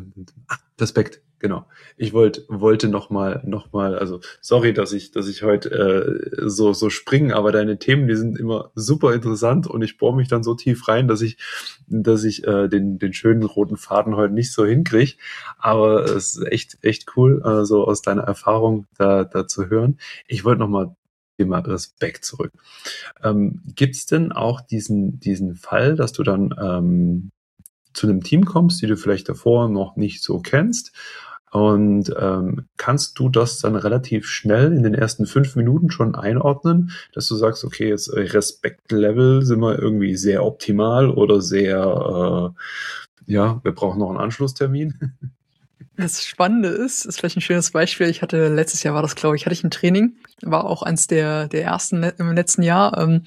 Speaker 2: Respekt, genau. Ich wollte, wollte noch mal, noch mal, also sorry, dass ich, dass ich heute äh, so so springe, aber deine Themen, die sind immer super interessant und ich bohre mich dann so tief rein, dass ich, dass ich äh, den den schönen roten Faden heute nicht so hinkriege. Aber es ist echt echt cool, äh, so aus deiner Erfahrung da da zu hören. Ich wollte noch mal Thema Respekt zurück. Ähm, gibt's denn auch diesen diesen Fall, dass du dann ähm, zu einem Team kommst, die du vielleicht davor noch nicht so kennst und ähm, kannst du das dann relativ schnell in den ersten fünf Minuten schon einordnen, dass du sagst, okay, jetzt Respektlevel sind wir irgendwie sehr optimal oder sehr, äh, ja, wir brauchen noch einen Anschlusstermin?
Speaker 3: Das Spannende ist, ist vielleicht ein schönes Beispiel. Ich hatte, letztes Jahr war das, glaube ich, hatte ich ein Training, war auch eins der, der ersten im letzten Jahr, ähm,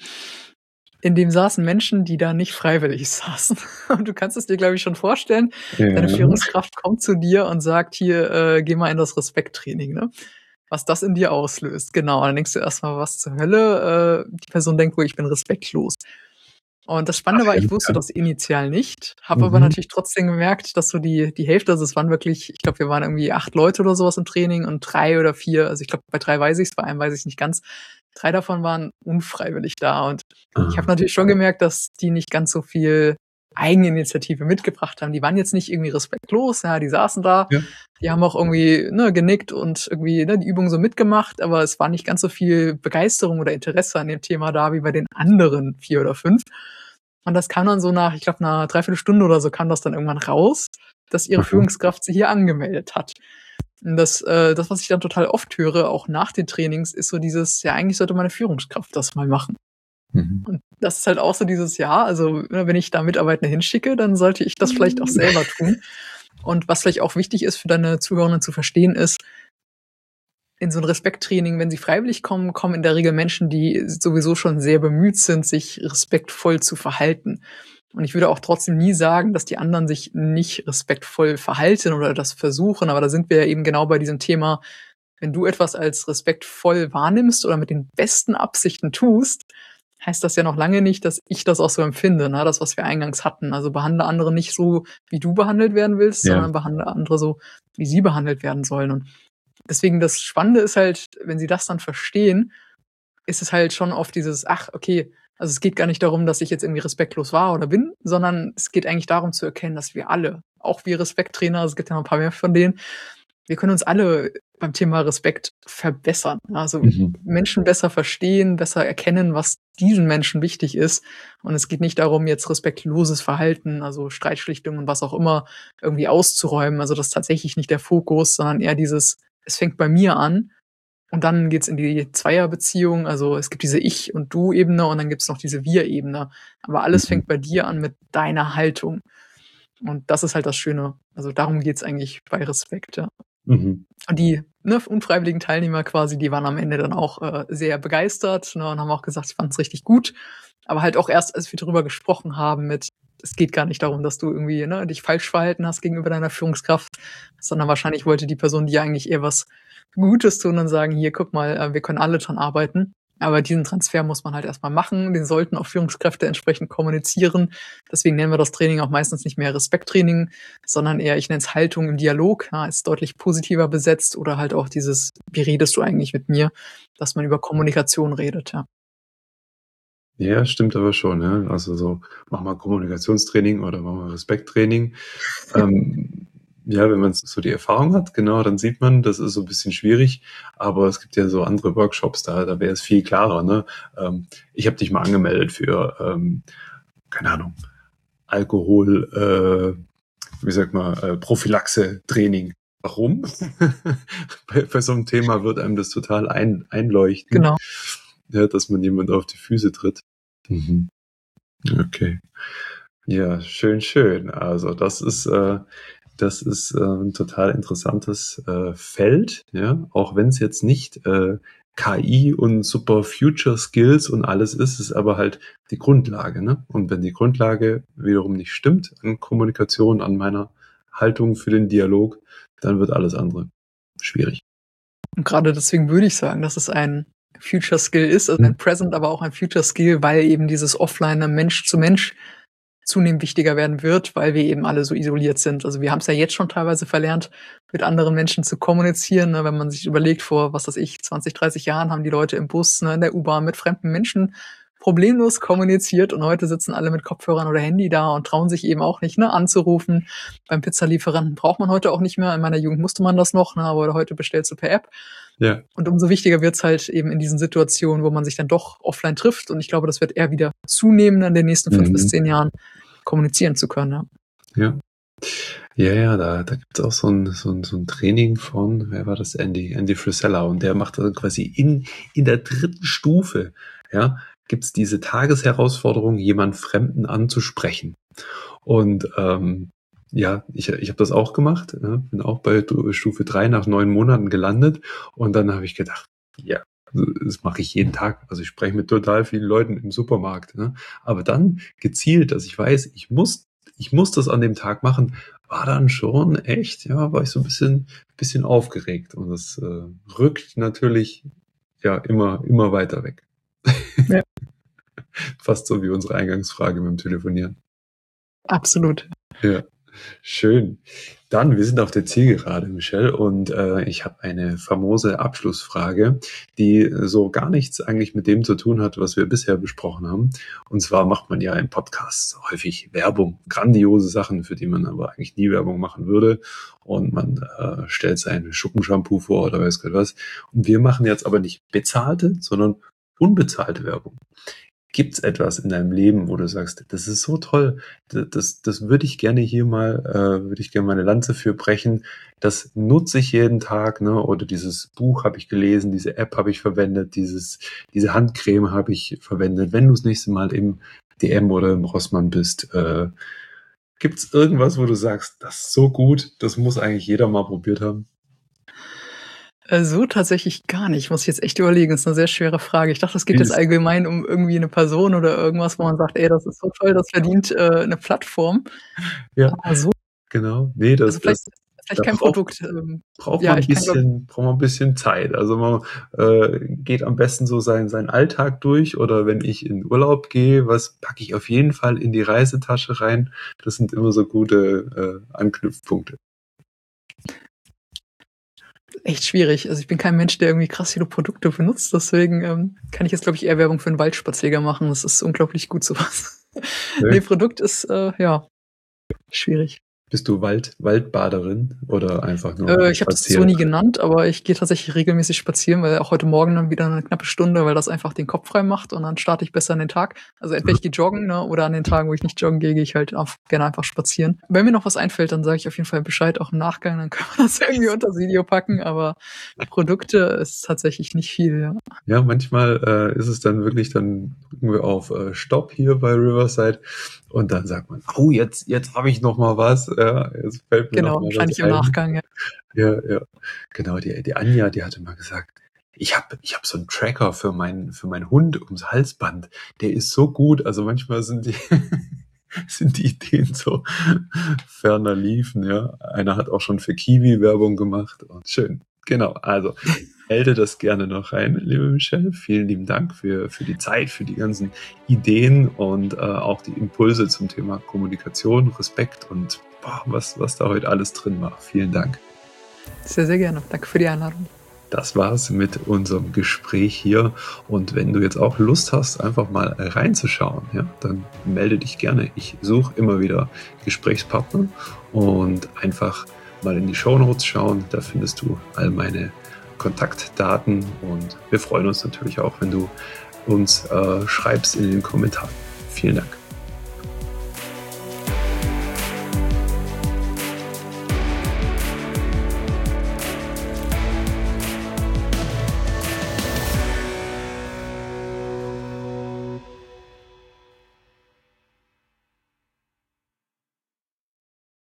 Speaker 3: in dem saßen Menschen, die da nicht freiwillig saßen. Und du kannst es dir, glaube ich, schon vorstellen. Ja. Deine Führungskraft kommt zu dir und sagt, hier, äh, geh mal in das Respekttraining, ne? Was das in dir auslöst. Genau, dann denkst du erstmal, was zur Hölle? Äh, die Person denkt wohl, ich bin respektlos. Und das Spannende war, ich wusste das initial nicht, habe mhm. aber natürlich trotzdem gemerkt, dass so die die Hälfte, also es waren wirklich, ich glaube, wir waren irgendwie acht Leute oder sowas im Training und drei oder vier, also ich glaube, bei drei weiß ich es, bei einem weiß ich es nicht ganz, drei davon waren unfreiwillig da. Und ah. ich habe natürlich schon gemerkt, dass die nicht ganz so viel Eigeninitiative mitgebracht haben. Die waren jetzt nicht irgendwie respektlos, ja, die saßen da, ja. die haben auch irgendwie ne, genickt und irgendwie ne, die Übung so mitgemacht, aber es war nicht ganz so viel Begeisterung oder Interesse an dem Thema da, wie bei den anderen vier oder fünf. Und das kam dann so nach, ich glaube, einer Dreiviertelstunde oder so kam das dann irgendwann raus, dass ihre mhm. Führungskraft sie hier angemeldet hat. Und das, äh, das, was ich dann total oft höre, auch nach den Trainings, ist so dieses, ja, eigentlich sollte meine Führungskraft das mal machen. Mhm. Und das ist halt auch so dieses, ja, also wenn ich da Mitarbeiter hinschicke, dann sollte ich das vielleicht auch selber tun. Und was vielleicht auch wichtig ist für deine Zuhörerinnen zu verstehen, ist, in so ein Respekttraining, wenn sie freiwillig kommen, kommen in der Regel Menschen, die sowieso schon sehr bemüht sind, sich respektvoll zu verhalten. Und ich würde auch trotzdem nie sagen, dass die anderen sich nicht respektvoll verhalten oder das versuchen. Aber da sind wir ja eben genau bei diesem Thema, wenn du etwas als respektvoll wahrnimmst oder mit den besten Absichten tust, heißt das ja noch lange nicht, dass ich das auch so empfinde, ne? Das, was wir eingangs hatten. Also behandle andere nicht so, wie du behandelt werden willst,
Speaker 2: Ja.
Speaker 3: sondern behandle andere so, wie sie behandelt werden sollen. Und deswegen das Spannende ist halt, wenn sie das dann verstehen, ist es halt schon oft dieses, ach, okay, also es geht gar nicht darum, dass ich jetzt irgendwie respektlos war oder bin, sondern es geht eigentlich darum zu erkennen, dass wir alle, auch wir Respekttrainer, es gibt ja noch ein paar mehr von denen, wir können uns alle beim Thema Respekt verbessern. Also
Speaker 2: Mhm.
Speaker 3: Menschen besser verstehen, besser erkennen, was diesen Menschen wichtig ist. Und es geht nicht darum, jetzt respektloses Verhalten, also Streitschlichtung und was auch immer, irgendwie auszuräumen. Also das ist tatsächlich nicht der Fokus, sondern eher dieses, es fängt bei mir an. Und dann geht's in die Zweierbeziehung. Also es gibt diese Ich- und Du-Ebene und dann gibt's noch diese Wir-Ebene. Aber alles
Speaker 2: Mhm.
Speaker 3: fängt bei dir an mit deiner Haltung. Und das ist halt das Schöne. Also darum geht's eigentlich bei Respekt, ja.
Speaker 2: Mhm.
Speaker 3: Und die ne, unfreiwilligen Teilnehmer quasi, die waren am Ende dann auch äh, sehr begeistert, ne, und haben auch gesagt, sie fanden es richtig gut. Aber halt auch erst, als wir darüber gesprochen haben mit, es geht gar nicht darum, dass du irgendwie ne, dich falsch verhalten hast gegenüber deiner Führungskraft, sondern wahrscheinlich wollte die Person dir eigentlich eher was Gutes tun und sagen, hier, guck mal, äh, wir können alle dran arbeiten. Aber diesen Transfer muss man halt erstmal machen. Den sollten auch Führungskräfte entsprechend kommunizieren. Deswegen nennen wir das Training auch meistens nicht mehr Respekttraining, sondern eher, ich nenne es Haltung im Dialog. Ja, ist deutlich positiver besetzt oder halt auch dieses, wie redest du eigentlich mit mir, dass man über Kommunikation redet, ja.
Speaker 2: Ja, stimmt aber schon. Ja. Also so, mach mal Kommunikationstraining oder mach mal Respekttraining. ähm, ja, wenn man so die Erfahrung hat, genau, dann sieht man, das ist so ein bisschen schwierig. Aber es gibt ja so andere Workshops, da, da wäre es viel klarer. Ne? Ähm, ich habe dich mal angemeldet für, ähm, keine Ahnung, Alkohol, äh, wie sagt man, äh, Prophylaxe-Training. Warum? bei, bei so einem Thema wird einem das total ein, einleuchten,
Speaker 3: Genau.
Speaker 2: ja, dass man jemand auf die Füße tritt. Mhm. Okay. Ja, schön, schön. Also das ist, äh, das ist äh, ein total interessantes äh, Feld, ja, auch wenn es jetzt nicht äh, K I und super Future Skills und alles ist, ist aber halt die Grundlage, ne? Und wenn die Grundlage wiederum nicht stimmt an Kommunikation, an meiner Haltung für den Dialog, dann wird alles andere schwierig.
Speaker 3: Und gerade deswegen würde ich sagen, dass es ein Future Skill ist, also ein Present, aber auch ein Future Skill, weil eben dieses Offline Mensch zu Mensch zunehmend wichtiger werden wird, weil wir eben alle so isoliert sind. Also wir haben es ja jetzt schon teilweise verlernt, mit anderen Menschen zu kommunizieren. Ne? Wenn man sich überlegt, vor, was weiß ich, zwanzig, dreißig Jahren haben die Leute im Bus, ne, in der U-Bahn mit fremden Menschen problemlos kommuniziert und heute sitzen alle mit Kopfhörern oder Handy da und trauen sich eben auch nicht, ne, anzurufen. Beim Pizzalieferanten braucht man heute auch nicht mehr. In meiner Jugend musste man das noch, ne, aber heute bestellst du per App.
Speaker 2: Ja.
Speaker 3: Und umso wichtiger wird's halt eben in diesen Situationen, wo man sich dann doch offline trifft. Und ich glaube, das wird eher wieder zunehmen in den nächsten fünf
Speaker 2: Mhm.
Speaker 3: bis zehn Jahren, kommunizieren zu können. Ja.
Speaker 2: Ja. Ja, ja, da, da gibt es auch so ein, so, ein, so ein Training von, wer war das, Andy, Andy Frisella, und der macht dann quasi in, in der dritten Stufe, ja, gibt es diese Tagesherausforderung, jemand Fremden anzusprechen. Und ähm, ja, ich, ich habe das auch gemacht, ja, bin auch bei Stufe drei nach neun Monaten gelandet und dann habe ich gedacht, ja, das mache ich jeden Tag. Also ich spreche mit total vielen Leuten im Supermarkt. Ne? Aber dann gezielt, dass ich weiß, ich muss ich muss das an dem Tag machen, war dann schon echt, ja, war ich so ein bisschen, bisschen aufgeregt. Und das äh, rückt natürlich ja immer, immer weiter weg.
Speaker 3: Ja.
Speaker 2: Fast so wie unsere Eingangsfrage mit dem Telefonieren.
Speaker 3: Absolut.
Speaker 2: Ja, schön. Dann, wir sind auf der Zielgerade, Michelle, und äh, ich habe eine famose Abschlussfrage, die so gar nichts eigentlich mit dem zu tun hat, was wir bisher besprochen haben. Und zwar macht man ja im Podcast häufig Werbung, grandiose Sachen, für die man aber eigentlich nie Werbung machen würde. Und man äh, stellt sein Schuppenshampoo vor oder weiß Gott was. Und wir machen jetzt aber nicht bezahlte, sondern unbezahlte Werbung. Gibt es etwas in deinem Leben, wo du sagst, das ist so toll, das, das, das würde ich gerne hier mal, äh, würde ich gerne meine Lanze für brechen, das nutze ich jeden Tag, ne? Oder dieses Buch habe ich gelesen, diese App habe ich verwendet, dieses, diese Handcreme habe ich verwendet. Wenn du das nächste Mal im D M oder im Rossmann bist, äh, gibt es irgendwas, wo du sagst, das ist so gut, das muss eigentlich jeder mal probiert haben?
Speaker 3: Äh, so tatsächlich gar nicht. Muss ich jetzt echt überlegen. Das ist eine sehr schwere Frage. Ich dachte, es geht jetzt
Speaker 2: Ist-
Speaker 3: allgemein um irgendwie eine Person oder irgendwas, wo man sagt, ey, das ist so toll, das verdient äh, eine Plattform.
Speaker 2: Ja,
Speaker 3: Ah, so,
Speaker 2: genau. Nee, das,
Speaker 3: also vielleicht,
Speaker 2: das
Speaker 3: vielleicht
Speaker 2: da
Speaker 3: kein
Speaker 2: braucht-
Speaker 3: Produkt. Ähm,
Speaker 2: braucht
Speaker 3: Ja,
Speaker 2: man ein
Speaker 3: ich kann, glaub-
Speaker 2: bisschen, braucht man ein bisschen Zeit. Also man äh, geht am besten so seinen, seinen Alltag durch, oder wenn ich in Urlaub gehe, was packe ich auf jeden Fall in die Reisetasche rein. Das sind immer so gute äh, Anknüpfpunkte.
Speaker 3: echt schwierig. Also ich bin kein Mensch, der irgendwie krass viele Produkte benutzt. Deswegen ähm, kann ich jetzt, glaube ich, eher Werbung für einen Waldspaziergang machen. Das ist unglaublich gut, sowas.
Speaker 2: Nee.
Speaker 3: Nee, Produkt ist, äh, ja, schwierig.
Speaker 2: Bist du Wald, Waldbaderin oder einfach nur
Speaker 3: Äh, ich habe das so
Speaker 2: Spazierer?
Speaker 3: nie genannt, aber ich gehe tatsächlich regelmäßig spazieren, weil auch heute Morgen dann wieder eine knappe Stunde, weil das einfach den Kopf frei macht und dann starte ich besser in den Tag. Also entweder ich gehe joggen, ne, oder an den Tagen, wo ich nicht joggen gehe, gehe ich halt auf, gerne einfach spazieren. Wenn mir noch was einfällt, dann sage ich auf jeden Fall Bescheid, auch im Nachgang, dann können wir das irgendwie unter das Video packen, aber Produkte ist tatsächlich nicht viel, ja.
Speaker 2: Ja, manchmal äh, ist es dann wirklich, dann drücken wir auf äh, Stopp hier bei Riverside und dann sagt man, oh, jetzt, jetzt habe ich noch mal was. Ja, jetzt fällt mir
Speaker 3: Genau,
Speaker 2: noch mal
Speaker 3: wahrscheinlich
Speaker 2: was
Speaker 3: im
Speaker 2: ein.
Speaker 3: Nachgang, ja.
Speaker 2: Ja, ja. Genau, die, die Anja, die hatte mal gesagt, ich habe ich hab so einen Tracker für meinen für meinen Hund ums Halsband. Der ist so gut. Also manchmal sind die sind die Ideen so ferner liefen, ja. Einer hat auch schon für Kiwi Werbung gemacht. Und schön. Genau, also melde das gerne noch rein, liebe Michelle. Vielen lieben Dank für, für die Zeit, für die ganzen Ideen und äh, auch die Impulse zum Thema Kommunikation, Respekt und boah, was, was da heute alles drin war. Vielen Dank.
Speaker 3: Sehr, sehr gerne. Danke für die Einladung.
Speaker 2: Das war's mit unserem Gespräch hier. Und wenn du jetzt auch Lust hast, einfach mal reinzuschauen, ja, dann melde dich gerne. Ich suche immer wieder Gesprächspartner und einfach mal in die Shownotes schauen. Da findest du all meine Kontaktdaten und wir freuen uns natürlich auch, wenn du uns äh, schreibst in den Kommentaren. Vielen Dank.